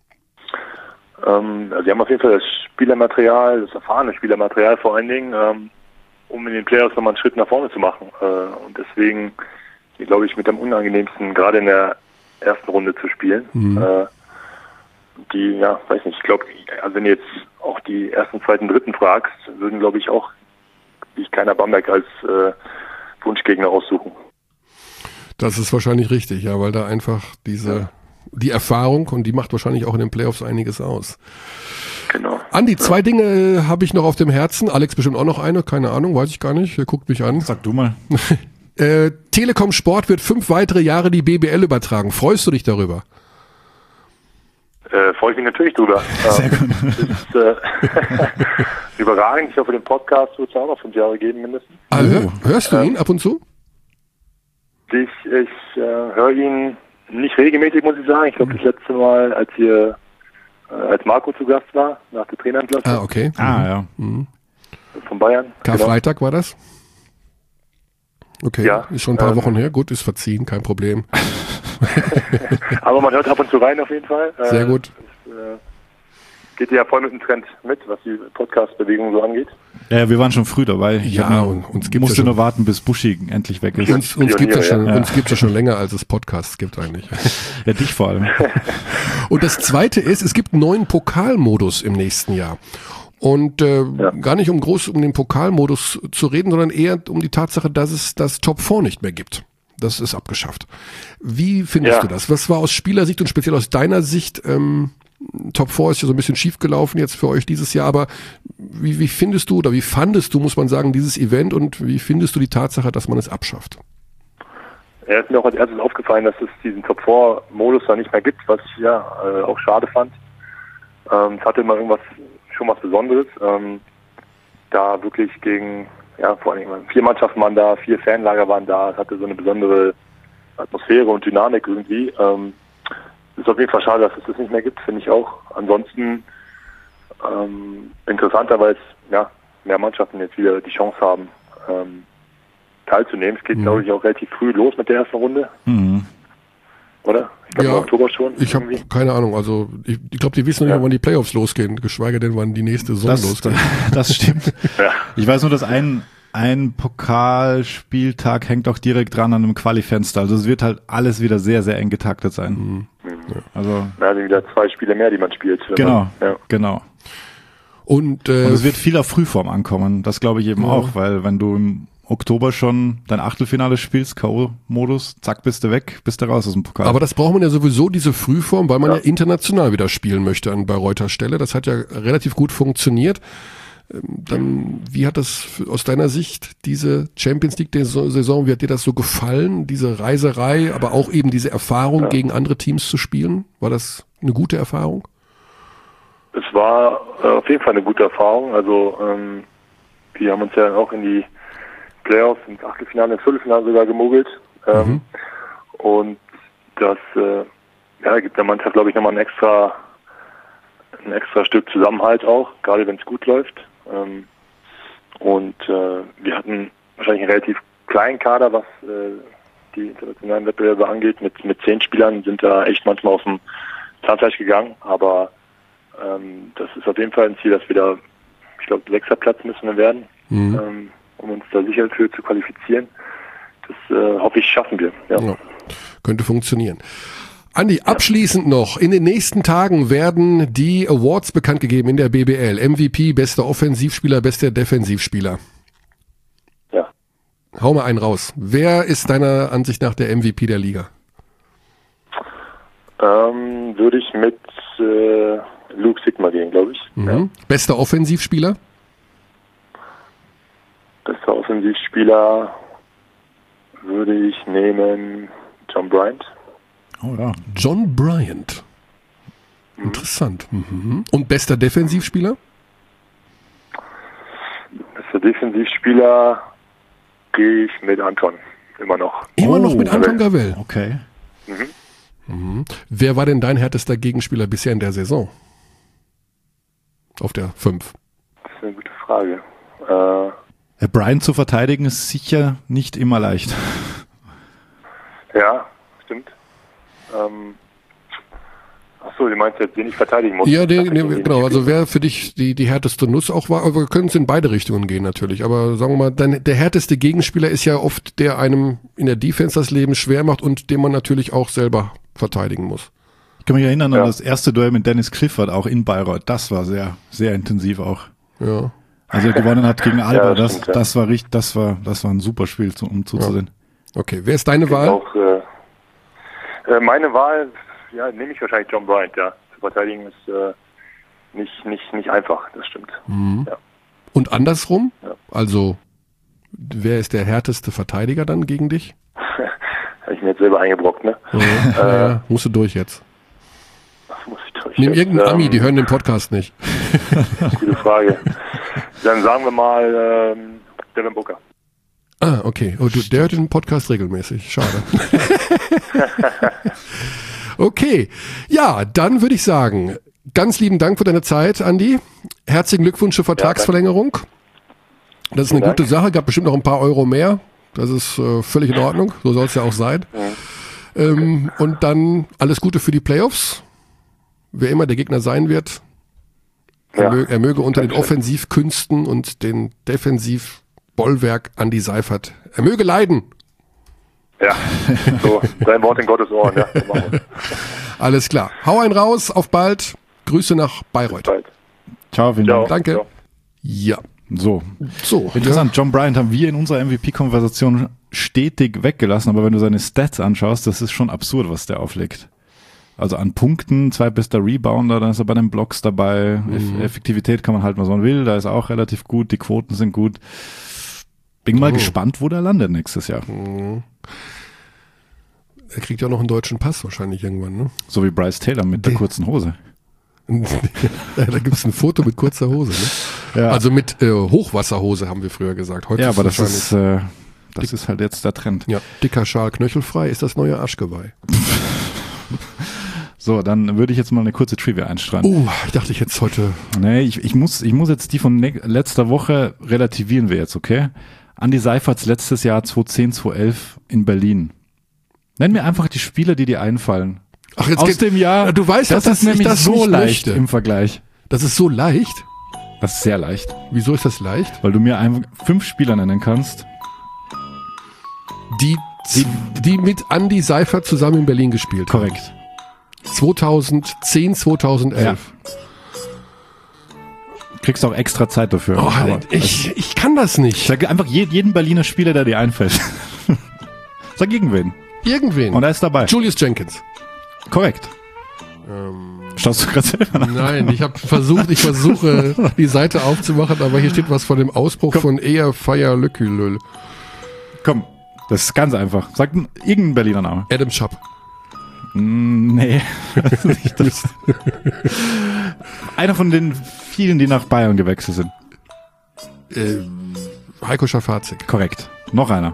ähm, also sie haben auf jeden Fall das Spielermaterial, das erfahrene Spielermaterial vor allen Dingen, ähm, um in den Playoffs nochmal einen Schritt nach vorne zu machen. Äh, und deswegen, glaube ich, mit am unangenehmsten, gerade in der ersten Runde zu spielen. Mhm. Äh, die, ja, weiß nicht, ich glaube, also wenn du jetzt auch die ersten, zweiten, dritten fragst, würden, glaube ich, auch sich keiner Bamberg als äh, Wunschgegner aussuchen. Das ist wahrscheinlich richtig, ja, weil da einfach diese, die Erfahrung, und die macht wahrscheinlich auch in den Playoffs einiges aus. Genau. Andi, zwei Dinge habe ich noch auf dem Herzen. Alex bestimmt auch noch eine, keine Ahnung, weiß ich gar nicht. Er guckt mich an. Sag du mal. Äh, Telekom Sport wird fünf weitere Jahre die B B L übertragen. Freust du dich darüber? Äh, freue ich mich natürlich drüber. Sehr gut. Das ist äh, überragend. Ich hoffe, den Podcast wird es auch noch fünf Jahre geben mindestens. Ah, hör, hörst du Ähm, ihn ab und zu? Ich, ich äh, höre ihn nicht regelmäßig, muss ich sagen. Ich glaube, das letzte Mal, als hier, äh, als Marco zu Gast war, nach der Trainerentlassung Ah, okay. Ah, ja. von Bayern. Karfreitag war das? Okay, Ja, ist schon ein paar ähm, Wochen her. Gut, ist verziehen, kein Problem. Genau. Aber man hört ab und zu rein auf jeden Fall. Äh, Sehr gut. Das, äh, geht ja voll mit dem Trend mit, was die Podcast-Bewegung so angeht. Ja, wir waren schon früh dabei. Ich Ja, hab nur- und uns gibt's musste ja schon- nur warten, bis Buschi endlich weg ist. Uns, uns gibt es ja schon, Ja. uns gibt's ja schon länger, als es Podcasts gibt eigentlich. Ja, dich vor allem. Und das Zweite ist, es gibt einen neuen Pokalmodus im nächsten Jahr. Und äh, Ja. gar nicht um groß um den Pokalmodus zu reden, sondern eher um die Tatsache, dass es das Top vier nicht mehr gibt. Das ist abgeschafft. Wie findest Ja. du das? Was war aus Spielersicht und speziell aus deiner Sicht, ähm, Top vier ist ja so ein bisschen schief gelaufen jetzt für euch dieses Jahr, aber wie, wie findest du oder wie fandest du, muss man sagen, dieses Event und wie findest du die Tatsache, dass man es abschafft? Er ist mir auch als erstes aufgefallen, dass es diesen Top vier Modus da nicht mehr gibt, was ich ja äh, auch schade fand. Ähm, es hatte immer irgendwas, schon was Besonderes. Ähm, da wirklich gegen, ja, vor allem vier Mannschaften waren da, vier Fanlager waren da, es hatte so eine besondere Atmosphäre und Dynamik irgendwie. Ähm, ist auf jeden Fall schade, dass es das nicht mehr gibt, finde ich auch. Ansonsten ähm, interessanter, weil es ja, mehr Mannschaften jetzt wieder die Chance haben, ähm, teilzunehmen. Es geht, Mhm. glaube ich, auch relativ früh los mit der ersten Runde, Mhm. oder? Ich glaube, Ja, im Oktober schon. Ich habe irgendwie. keine Ahnung, also ich, ich glaube, die wissen noch nicht, Ja. wann die Playoffs losgehen, geschweige denn, wann die nächste Saison Das, losgeht. das stimmt. Ja. Ich weiß nur, dass ein, ein Pokalspieltag hängt auch direkt dran an einem Quali-Fenster. Also es wird halt alles wieder sehr, sehr eng getaktet sein. Mhm. Also Da sind wieder zwei Spiele mehr, die man spielt. wenn genau, Man, ja. genau. Und, äh, Und es wird viel auf Frühform ankommen. Das glaube ich eben Ja. auch, weil wenn du im Oktober schon dein Achtelfinale spielst, K O-Modus, zack, bist du weg, bist du raus aus dem Pokal. aber das braucht man ja sowieso, diese Frühform, weil man ja, Ja. international wieder spielen möchte an Bayreuther Stelle. Das hat ja relativ gut funktioniert. Ähm, Dann, wie hat das für- aus deiner Sicht, diese Champions League-Saison, wie hat dir das so gefallen? Diese Reiserei, aber auch eben diese Erfahrung, Ja. gegen andere Teams zu spielen? War das eine gute Erfahrung? Es war äh, auf jeden Fall eine gute Erfahrung. Also ähm, wir haben uns ja auch in die Playoffs, ins Achtelfinale, ins Viertelfinale sogar gemogelt. Ähm, Mhm. Und das äh, ja, gibt der Mannschaft, glaube ich, nochmal ein extra, ein extra Stück Zusammenhalt auch, gerade wenn es gut läuft. Ähm, und äh, wir hatten wahrscheinlich einen relativ kleinen Kader, was äh, die internationalen Wettbewerbe angeht. Mit, mit zehn Spielern sind da echt manchmal auf dem Zahnfleisch gegangen, aber ähm, das ist auf jeden Fall ein Ziel, dass wir da, ich glaube, sechster Platz müssen wir werden, Mhm. ähm, um uns da sicher für zu qualifizieren. Das äh, hoffe ich, schaffen wir. Ja. Ja, könnte funktionieren. Andi, abschließend noch, in den nächsten Tagen werden die Awards bekannt gegeben in der B B L. M V P, bester Offensivspieler, bester Defensivspieler. Ja. Hau mal einen raus. Wer ist deiner Ansicht nach der M V P der Liga? Ähm, würde ich mit äh, Luke Sigma gehen, glaube ich. Mhm. Ja. Bester Offensivspieler? Bester Offensivspieler würde ich nehmen John Bryant. Oh ja. John Bryant. Interessant. Mhm. Und bester Defensivspieler? Bester Defensivspieler gehe ich mit Anton. Immer noch. Immer Oh, noch mit Anton Gavel. Okay. Mhm. Wer war denn dein härtester Gegenspieler bisher in der Saison? Auf der fünf. Das ist eine gute Frage. Äh, Herr Bryant zu verteidigen ist sicher nicht immer leicht. ja, stimmt. Ähm, Achso, du meinst jetzt, den ich verteidigen muss? Ja, den, Ich den, den genau. nicht Also spiele. wer für dich die, die härteste Nuss auch war, aber wir können es in beide Richtungen gehen natürlich. Aber sagen wir mal, dein, der härteste Gegenspieler ist ja oft, der einem in der Defense das Leben schwer macht und den man natürlich auch selber verteidigen muss. Ich kann mich erinnern Ja. an das erste Duell mit Dennis Clifford, auch in Bayreuth. Das war sehr, sehr intensiv auch. Ja. Als er gewonnen hat gegen Alba, Ja, das, stimmt, ja. das war richtig, das war, das war ein super Spiel, zu, um zuzusehen. Okay, wer ist deine Ich Wahl? Auch, äh, äh, meine Wahl, ja, nehme ich wahrscheinlich John Bryant, ja. Zu verteidigen ist äh, nicht, nicht, nicht einfach, das stimmt. Ja. Und andersrum? Ja. Also, wer ist der härteste Verteidiger dann gegen dich? Habe ich mir jetzt selber eingebrockt, ne? Ja, ja, musst du durch jetzt. Das muss ich durch. Nimm jetzt. irgendeinen Ami, Ähm, die hören den Podcast nicht. Gute Frage. Dann sagen wir mal ähm, Devin Booker. Ah, okay. Oh, du, der hört den Podcast regelmäßig. Schade. Okay. Ja, dann würde ich sagen, ganz lieben Dank für deine Zeit, Andi. Herzlichen Glückwunsch zur Vertragsverlängerung. Das ist eine Vielen gute Dank. Sache. Gab bestimmt noch ein paar Euro mehr. Das ist äh, völlig in Ordnung. So soll es ja auch sein. Ähm, und dann alles Gute für die Playoffs. Wer immer der Gegner sein wird, er, Ja. möge, er möge unter den Dankeschön. Offensivkünsten und den Defensivbollwerk Andi Seifert, er möge leiden. Ja, so, dein Wort in Gottes Ohren, ja. So machen wir. Alles klar. Hau einen raus, auf bald. Grüße nach Bayreuth. Bald. Ciao, vielen Ciao. Dank. Danke. Ciao. Ja. So. So. Interessant, John Bryant haben wir in unserer M V P-Konversation stetig weggelassen, aber wenn du seine Stats anschaust, das ist schon absurd, was der auflegt. Also an Punkten, zweitbester Rebounder, dann ist er bei den Blocks dabei. Eff- Effektivität kann man halt, was man will, da ist er auch relativ gut, die Quoten sind gut. Bin mal Oh. gespannt, wo der landet nächstes Jahr. Er kriegt ja auch noch einen deutschen Pass wahrscheinlich irgendwann, ne? So wie Bryce Taylor mit der Die- kurzen Hose. Ja, da gibt's ein Foto mit kurzer Hose, ne? Ja. Also mit äh, Hochwasserhose haben wir früher gesagt. Heute Ja, ist aber das wahrscheinlich- ist, äh, das ist halt jetzt der Trend. ja, dicker Schal knöchelfrei ist das neue Arschgeweih. So, dann würde ich jetzt mal eine kurze Trivia einstreuen. Oh, ich dachte, ich jetzt heute. Nee, ich, ich, muss, ich muss jetzt die von ne letzter Woche relativieren wir jetzt, okay? Andi Seiferts letztes Jahr zweitausendzehn, zweitausendelf in Berlin. Nenn mir einfach die Spieler, die dir einfallen. Ach, jetzt Aus geht- dem Jahr. Du weißt, das dass ist ich nämlich das so nicht leicht möchte. im Vergleich. Das ist so leicht. Das ist sehr leicht, Wieso ist das leicht? weil du mir einfach fünf Spieler nennen kannst. Die, die, die mit Andi Seifert zusammen in Berlin gespielt haben. Korrekt. zweitausendzehn, zweitausendelf. Kriegst auch extra Zeit dafür. Oh, Aber ich, ich kann das nicht. sag einfach je- jeden Berliner Spieler, der dir einfällt. Sag irgendwen. Irgendwen. Und er ist dabei. Julius Jenkins. Korrekt. Schaust du gerade selber nach? Nein, ich habe versucht, ich versuche die Seite aufzumachen, aber hier steht was von dem Ausbruch Komm. von Eher Feier Lückülül. Komm, das ist ganz einfach. Sag n- irgendeinen Berliner Name. Adam Schapp. Mm, Nee. Nicht das. Einer von den vielen, die nach Bayern gewechselt sind. Äh, Heiko Schafazik. Korrekt. Noch einer.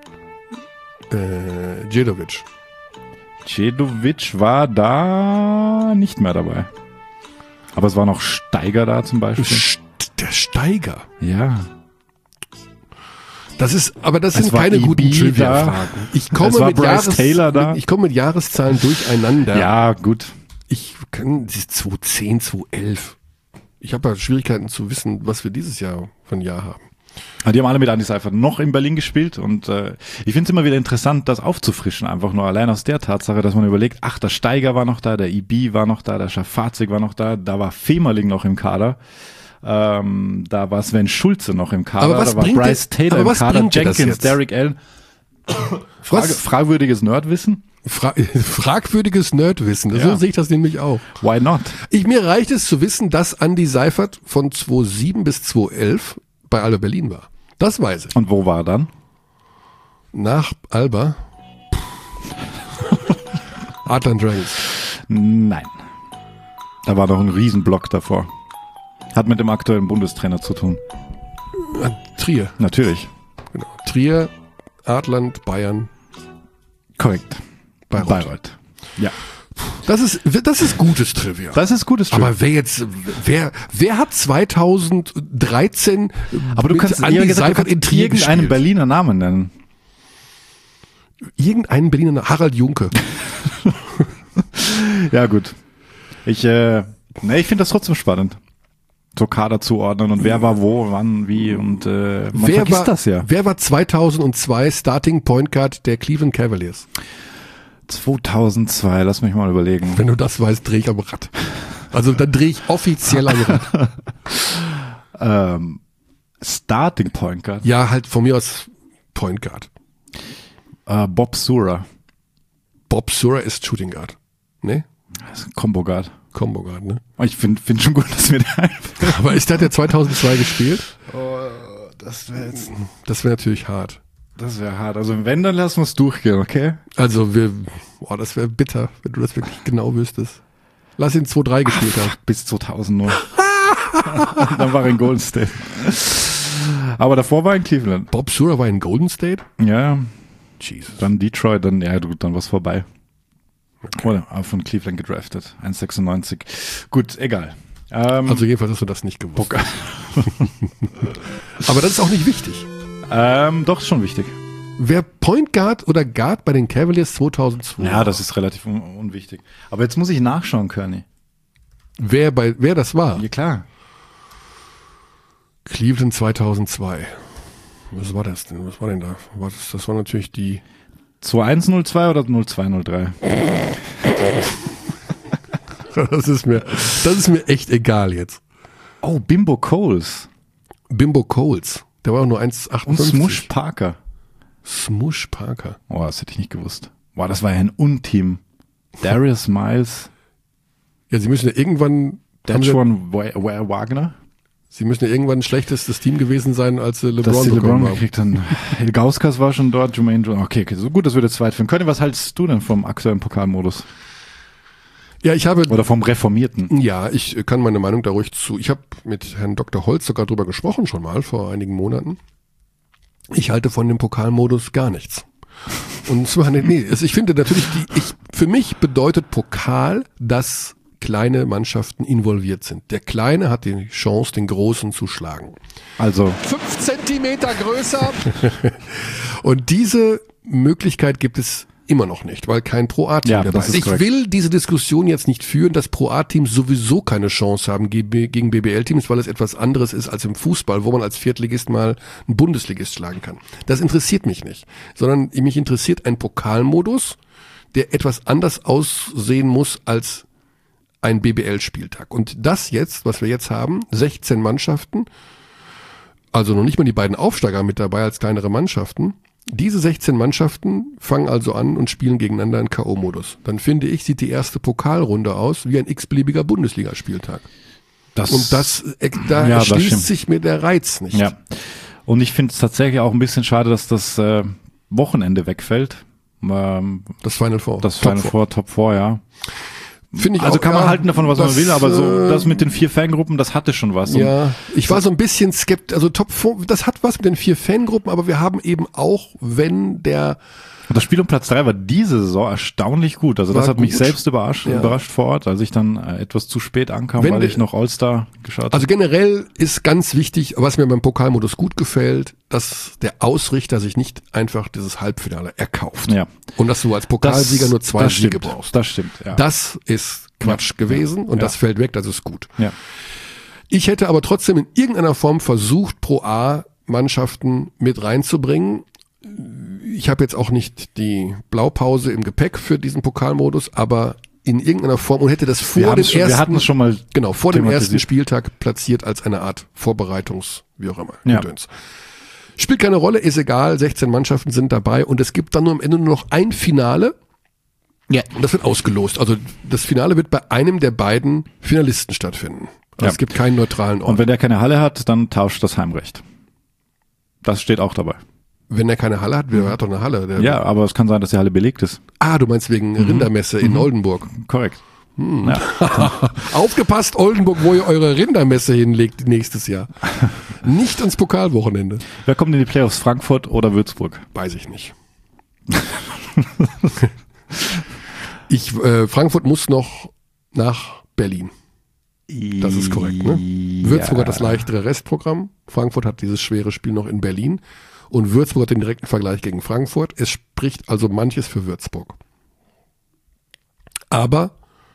Äh, Djedovic. Cedovic war da nicht mehr dabei. Aber es war noch Steiger da zum Beispiel. St- Der Steiger. Ja. Das ist, aber das Es sind war keine guten Ibi Trivia-Fragen. Ich komme Es war mit Bryce Jahres, Taylor da. Mit, ich komme mit Jahreszahlen durcheinander. Ja, gut. Ich kann das ist zweitausendzehn, zweitausendelf. Ich habe ja Schwierigkeiten zu wissen, was wir dieses Jahr für ein Jahr haben. Die haben alle mit Andy Seifert noch in Berlin gespielt und äh, ich finde es immer wieder interessant, das aufzufrischen, einfach nur allein aus der Tatsache, dass man überlegt, ach, der Steiger war noch da, der Ibi war noch da, der Schafazik war noch da, da war Femerling noch im Kader, ähm, da war Sven Schulze noch im Kader, aber was da war bringt Bryce der, Taylor aber im was Kader, bringt Jenkins, das jetzt? Derrick Allen. Frage, Was? fragwürdiges Nerdwissen? Fra fragwürdiges Nerdwissen, Ja. so sehe ich das nämlich auch. Why not? Ich, mir reicht es zu wissen, dass Andy Seifert von zweitausendsieben bis zweitausendelf bei Alba Berlin war. Das weiß ich. Und wo war er dann? Nach Alba. Adler Dragons. Nein. Da war noch ein Riesenblock davor. Hat mit dem aktuellen Bundestrainer zu tun. Äh, Trier. Natürlich. Genau. Trier, Adland, Bayern, Korrekt. Bayreuth. Bayreuth. Ja. Das ist, das ist gutes Trivia. Das ist gutes Trivia. Aber wer jetzt, wer, wer hat zweitausenddreizehn Aber du mit kannst, Andy eher gesagt, du Seifert in kannst Trier irgendeinen gespielt? Berliner Namen nennen. Irgendeinen Berliner, Harald Junke. Ja, gut. Ich, äh, ne, ich finde das trotzdem spannend. So Kader zuordnen und wer war wo, wann, wie und äh, man wer vergisst war, das ja. Wer war zweitausendzwei Starting Point Guard der Cleveland Cavaliers? zweitausendzwei, lass mich mal überlegen. Wenn du das weißt, drehe ich am Rad. Also dann drehe ich offiziell am Rad. ähm, Starting Point Guard. Ja, halt von mir aus Point Guard. Äh, Bob Sura. Bob Sura ist Shooting Guard. Ne? Das ist ein Combo Guard. Combo Guard, ne? Ich finde find schon gut, dass mir der einfällt. Aber ist der der zweitausendzwei gespielt? Oh, das wäre jetzt, Das wäre natürlich hart. das wäre hart. Also wenn, dann lassen wir es durchgehen, okay? Also wir, boah, das wäre bitter, wenn du das wirklich genau wüsstest. Lass ihn zwei drei gespielt haben. Bis zweitausend nur. Dann war er in Golden State. Aber davor war er in Cleveland. Bob Sura war in Golden State? Ja, Jesus. dann Detroit, dann, ja gut, dann war's vorbei. Oder auch von Cleveland gedraftet. eins Komma sechsundneunzig. Gut, egal. Ähm, Also jedenfalls hast du das nicht gewusst. Aber das ist auch nicht wichtig. ähm, doch, ist schon wichtig. Wer Point Guard oder Guard bei den Cavaliers zweitausendzwei? Ja, das ist relativ un unwichtig. Aber jetzt muss ich nachschauen, Körny. Wer bei, wer das war? Ja, klar. Cleveland zweitausendzwei. Was war das denn? Was war denn da? Was, das war natürlich die. zwei eins null zwei oder null zwei null drei? Das ist mir, das ist mir echt egal jetzt. Oh, Bimbo Coles. Bimbo Coles. Der war auch nur eins Komma Und achtundfünfzig. Smush Parker. Smush Parker. Oh, das hätte ich nicht gewusst. Boah, das war ja ein Unteam. Darius Miles, Ja, sie müssen ja irgendwann. haben sie, Dajuan Wa- Wa- Wagner. sie müssen ja irgendwann ein schlechtestes Team gewesen sein, als sie LeBron Dass die bekommen LeBron haben. gekriegt haben. Ilgauskas war schon dort, Jermaine Jones. Okay, okay, so gut, dass wir das zweit finden können. Was hältst du denn vom aktuellen Pokalmodus? Ja, ich habe. Oder vom Reformierten? Ja, ich kann meine Meinung da ruhig zu. Ich habe mit Herrn Doktor Holz sogar drüber gesprochen schon mal vor einigen Monaten. Ich halte von dem Pokalmodus gar nichts. Und zwar, nee, also ich finde natürlich, die, ich, für mich bedeutet Pokal, dass kleine Mannschaften involviert sind. Der Kleine hat die Chance, den Großen zu schlagen. Also, Fünf Zentimeter größer. Und diese Möglichkeit gibt es immer noch nicht, weil kein Pro-A-Team Ja, dabei das ist. ist Ich korrekt. will diese Diskussion jetzt nicht führen, dass Pro-A-Teams sowieso keine Chance haben gegen B B L-Teams, weil es etwas anderes ist als im Fußball, wo man als Viertligist mal einen Bundesligist schlagen kann. Das interessiert mich nicht, sondern mich interessiert ein Pokalmodus, der etwas anders aussehen muss als ein B B L-Spieltag. Und das jetzt, was wir jetzt haben, sechzehn Mannschaften, also noch nicht mal die beiden Aufsteiger mit dabei als kleinere Mannschaften. Diese sechzehn Mannschaften fangen also an und spielen gegeneinander in K O-Modus. Dann finde ich, sieht die erste Pokalrunde aus wie ein x-beliebiger Bundesligaspieltag. das, Und das, äh, da Ja, das erschließt stimmt. sich mir der Reiz nicht. ja. Und ich finde es tatsächlich auch ein bisschen schade, dass das äh, Wochenende wegfällt. Ähm, Das Final Four. das Top Final Four. Four, Top Four, ja. Finde ich Also auch, kann man ja, halten davon, was das, man will, aber so äh, das mit den vier Fangruppen, das hatte schon was. Und Ja, ich war so ein bisschen skeptisch. Also Top Four, das hat was mit den vier Fangruppen, aber wir haben eben auch, wenn der Und das Spiel um Platz drei war diese Saison erstaunlich gut. Also das War hat mich gut. selbst überrascht, Ja. überrascht vor Ort, als ich dann äh, etwas zu spät ankam, Wenn weil de- ich noch All-Star geschaut Also habe. generell ist ganz wichtig, was mir beim Pokalmodus gut gefällt, dass der Ausrichter sich nicht einfach dieses Halbfinale erkauft. Ja. Und dass du als Pokalsieger nur zwei das Siege stimmt, brauchst. Das stimmt, ja. Das ist Quatsch gewesen und Ja. das fällt weg, das ist gut. ja. Ich hätte aber trotzdem in irgendeiner Form versucht, Pro A Mannschaften mit reinzubringen. Ich habe jetzt auch nicht die Blaupause im Gepäck für diesen Pokalmodus, aber in irgendeiner Form und hätte das vor wir dem schon, ersten, wir hatten es schon mal genau, vor dem ersten Spieltag platziert als eine Art Vorbereitungs, wie auch immer. Ja. Spielt keine Rolle, ist egal, sechzehn Mannschaften sind dabei und es gibt dann nur am Ende nur noch ein Finale. Ja. Und das wird ausgelost. Also das Finale wird bei einem der beiden Finalisten stattfinden. Also Ja. es gibt keinen neutralen Ort. Und wenn der keine Halle hat, dann tauscht das Heimrecht. Das steht auch dabei. Wenn er keine Halle hat, wer hat doch eine Halle? Der Ja, aber es kann sein, dass die Halle belegt ist. Ah, du meinst wegen Mhm. Rindermesse in Mhm. Oldenburg. Korrekt. Hm. Ja. Aufgepasst, Oldenburg, wo ihr eure Rindermesse hinlegt nächstes Jahr. Nicht ans Pokalwochenende. Wer kommt in die Playoffs, Frankfurt oder Würzburg? Weiß ich nicht. ich, äh, Frankfurt muss noch nach Berlin. Das ist korrekt, ne? Würzburg hat das leichtere Restprogramm. Frankfurt hat dieses schwere Spiel noch in Berlin. Und Würzburg hat den direkten Vergleich gegen Frankfurt. Es spricht also manches für Würzburg. Aber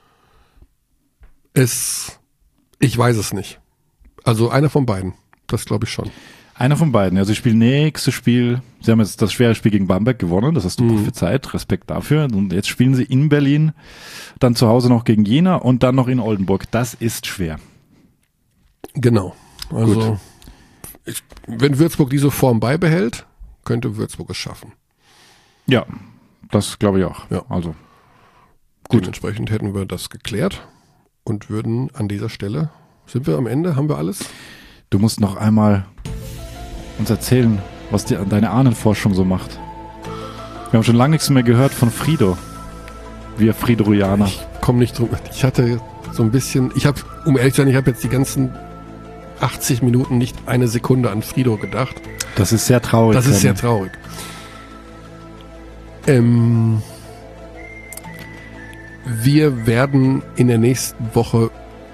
es, ich weiß es nicht. Also einer von beiden. Das glaube ich schon. Einer von beiden. Also sie spielen nächstes Spiel. Sie haben jetzt das schwere Spiel gegen Bamberg gewonnen. Das hast du Mhm. prophezeit. Respekt dafür. Und jetzt spielen sie in Berlin, dann zu Hause noch gegen Jena und dann noch in Oldenburg. Das ist schwer. Genau. Also ich, wenn Würzburg diese Form beibehält, könnte Würzburg es schaffen. Ja, das glaube ich auch. Ja. Also Gut. Dementsprechend hätten wir das geklärt und würden an dieser Stelle, sind wir am Ende, haben wir alles? du musst noch einmal uns erzählen, was die, deine Ahnenforschung so macht. Wir haben schon lange nichts mehr gehört von Frido. Wir Fridorianer. Ich komme nicht drum. Ich hatte so ein bisschen, ich habe, um ehrlich zu sein, ich habe jetzt die ganzen achtzig Minuten nicht eine Sekunde an Frido gedacht. Das ist sehr traurig. Das ist sehr Kevin. traurig. Ähm, wir werden in der nächsten Woche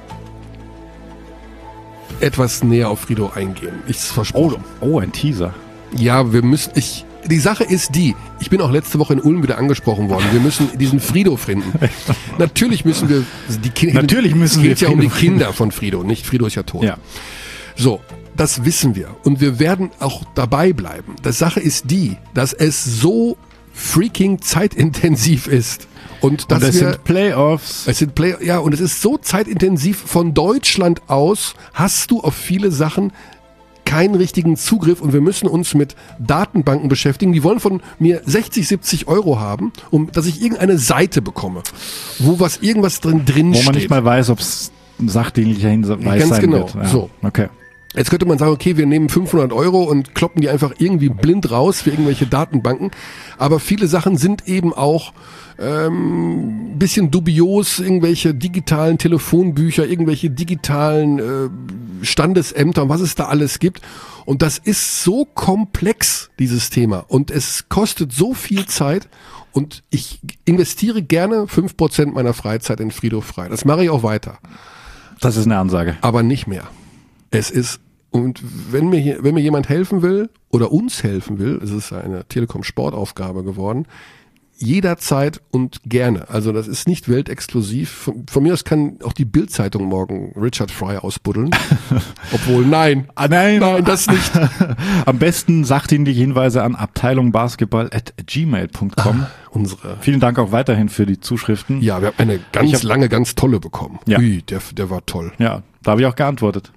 etwas näher auf Frido eingehen. Ich Oh, versprochen. oh, ein Teaser. Ja, wir müssen, ich, die Sache ist die, ich bin auch letzte Woche in Ulm wieder angesprochen worden. Wir müssen diesen Frido finden. Natürlich müssen wir, die Kinder, Natürlich müssen es geht wir ja um die Frido finden. Kinder von Frido, nicht Frido ist ja tot. Ja. So, das wissen wir. Und wir werden auch dabei bleiben. Die Sache ist die, dass es so freaking zeitintensiv ist. Und dass Und es wir, sind Playoffs. es sind Play, ja, und es ist so zeitintensiv. Von Deutschland aus hast du auf viele Sachen keinen richtigen Zugriff und wir müssen uns mit Datenbanken beschäftigen. Die wollen von mir sechzig, siebzig Euro haben, um, dass ich irgendeine Seite bekomme, wo was irgendwas drin, drin Wo steht. man nicht mal weiß, ob es ein sachdienlicher Hinweis Ganz sein genau, wird. Ja. so. Okay. Jetzt könnte man sagen, okay, wir nehmen fünfhundert Euro und kloppen die einfach irgendwie blind raus für irgendwelche Datenbanken. Aber viele Sachen sind eben auch ähm, bisschen dubios, irgendwelche digitalen Telefonbücher, irgendwelche digitalen äh, Standesämter, was es da alles gibt. Und das ist so komplex, dieses Thema. Und es kostet so viel Zeit. Und ich investiere gerne fünf Prozent meiner Freizeit in Frido frei. Das mache ich auch weiter. Das ist eine Ansage. Aber nicht mehr. Es ist, und wenn mir hier, wenn mir jemand helfen will oder uns helfen will, es ist eine Telekom-Sportaufgabe geworden, jederzeit und gerne. Also das ist nicht weltexklusiv. Von, von mir aus kann auch die Bild-Zeitung morgen Richard Fry ausbuddeln. Obwohl, nein. Ah, nein. Nein, das nicht. Am besten sachdienliche Hinweise an abteilungbasketball at gmail punkt com. Unsere. Vielen Dank auch weiterhin für die Zuschriften. Ja, wir haben eine ganz Ich hab- lange, ganz tolle bekommen. Ja. Ui, der, der war toll. Ja, da habe ich auch geantwortet.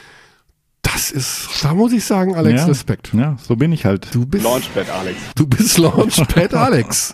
Das ist, da muss ich sagen, Alex, ja. Respekt. Ja, so bin ich halt. Du bist, Launchpad Alex. du bist Launchpad Alex.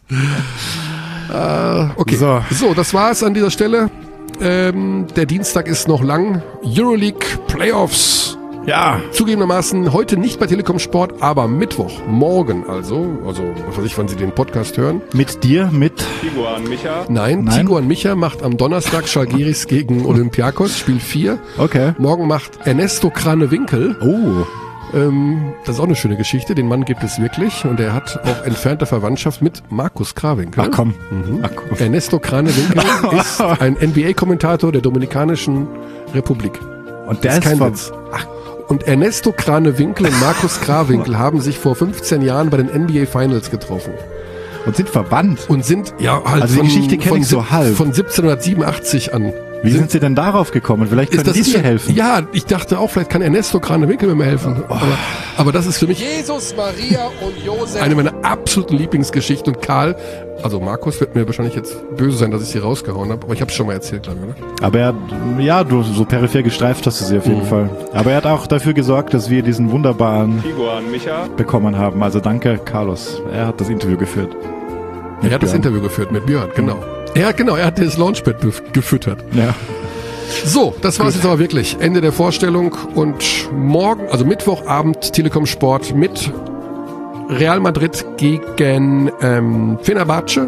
äh, okay. So. So. das war's an dieser Stelle. Ähm, der Dienstag ist noch lang. Euroleague Playoffs. Ja. Zugegebenermaßen heute nicht bei Telekom Sport, aber Mittwoch, morgen also, also was weiß ich, wann Sie den Podcast hören. Mit dir, mit Tiguan Micha. Nein, Nein. Tiguan Micha macht am Donnerstag Schalgiris gegen Olympiakos, Spiel vier. Okay. Morgen macht Ernesto Krane-Winkel. Oh. Ähm, das ist auch eine schöne Geschichte. Den Mann gibt es wirklich und er hat auch entfernte Verwandtschaft mit Markus Krawinkel. Ach komm. Mhm. Ach, komm. Ernesto Krane-Winkel ist ein N B A-Kommentator der Dominikanischen Republik. Und der ist ist, kein vom, Witz. Und Ernesto Krane-Winkel und Markus Krawinkel haben sich vor fünfzehn Jahren bei den N B A Finals getroffen. und sind verwandt. Und sind, ja, halt Also die Geschichte kenn von, ich so sieb- halb. von siebzehnhundertsiebenundachtzig an. Wie sind, sind Sie denn darauf gekommen? Vielleicht können Sie dir helfen. Ja, ich dachte auch, vielleicht kann Ernesto Krane-Winkel mir helfen. Oh. Aber, aber das ist für mich Jesus, Maria und Josef. Eine meiner absoluten Lieblingsgeschichten. Und Karl, also Markus wird mir wahrscheinlich jetzt böse sein, dass ich sie rausgehauen habe. Aber ich habe es schon mal erzählt, glaube ich, oder? Aber er hat, ja, du so peripher gestreift hast du sie auf jeden mhm. Fall. Aber er hat auch dafür gesorgt, dass wir diesen wunderbaren Tiguan Micha bekommen haben. Also danke, Carlos. Er hat das Interview geführt. Er hat Björn. das Interview geführt mit Björn, genau. Mhm. Ja, genau, er hat das Launchpad gefüttert. Ja. So, das war es jetzt aber wirklich. Ende der Vorstellung und morgen, also Mittwochabend, Telekom Sport mit Real Madrid gegen ähm, Fenerbahce.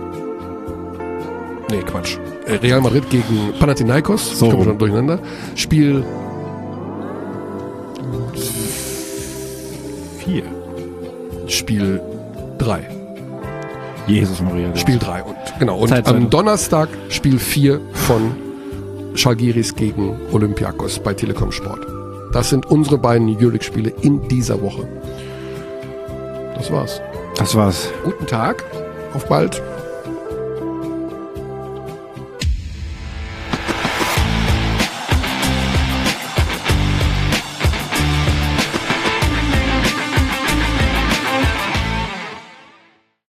Nee, Quatsch. Real Madrid gegen Panathinaikos. So. Ich komme schon durcheinander. Spiel vier. Spiel drei. Jesus Maria. Spiel drei. Und, genau. Und Zeit, am Zeit. Donnerstag Spiel vier von Žalgiris gegen Olympiakos bei Telekom Sport. Das sind unsere beiden Euroleague-Spiele in dieser Woche. Das war's. Das war's. Guten Tag. Auf bald.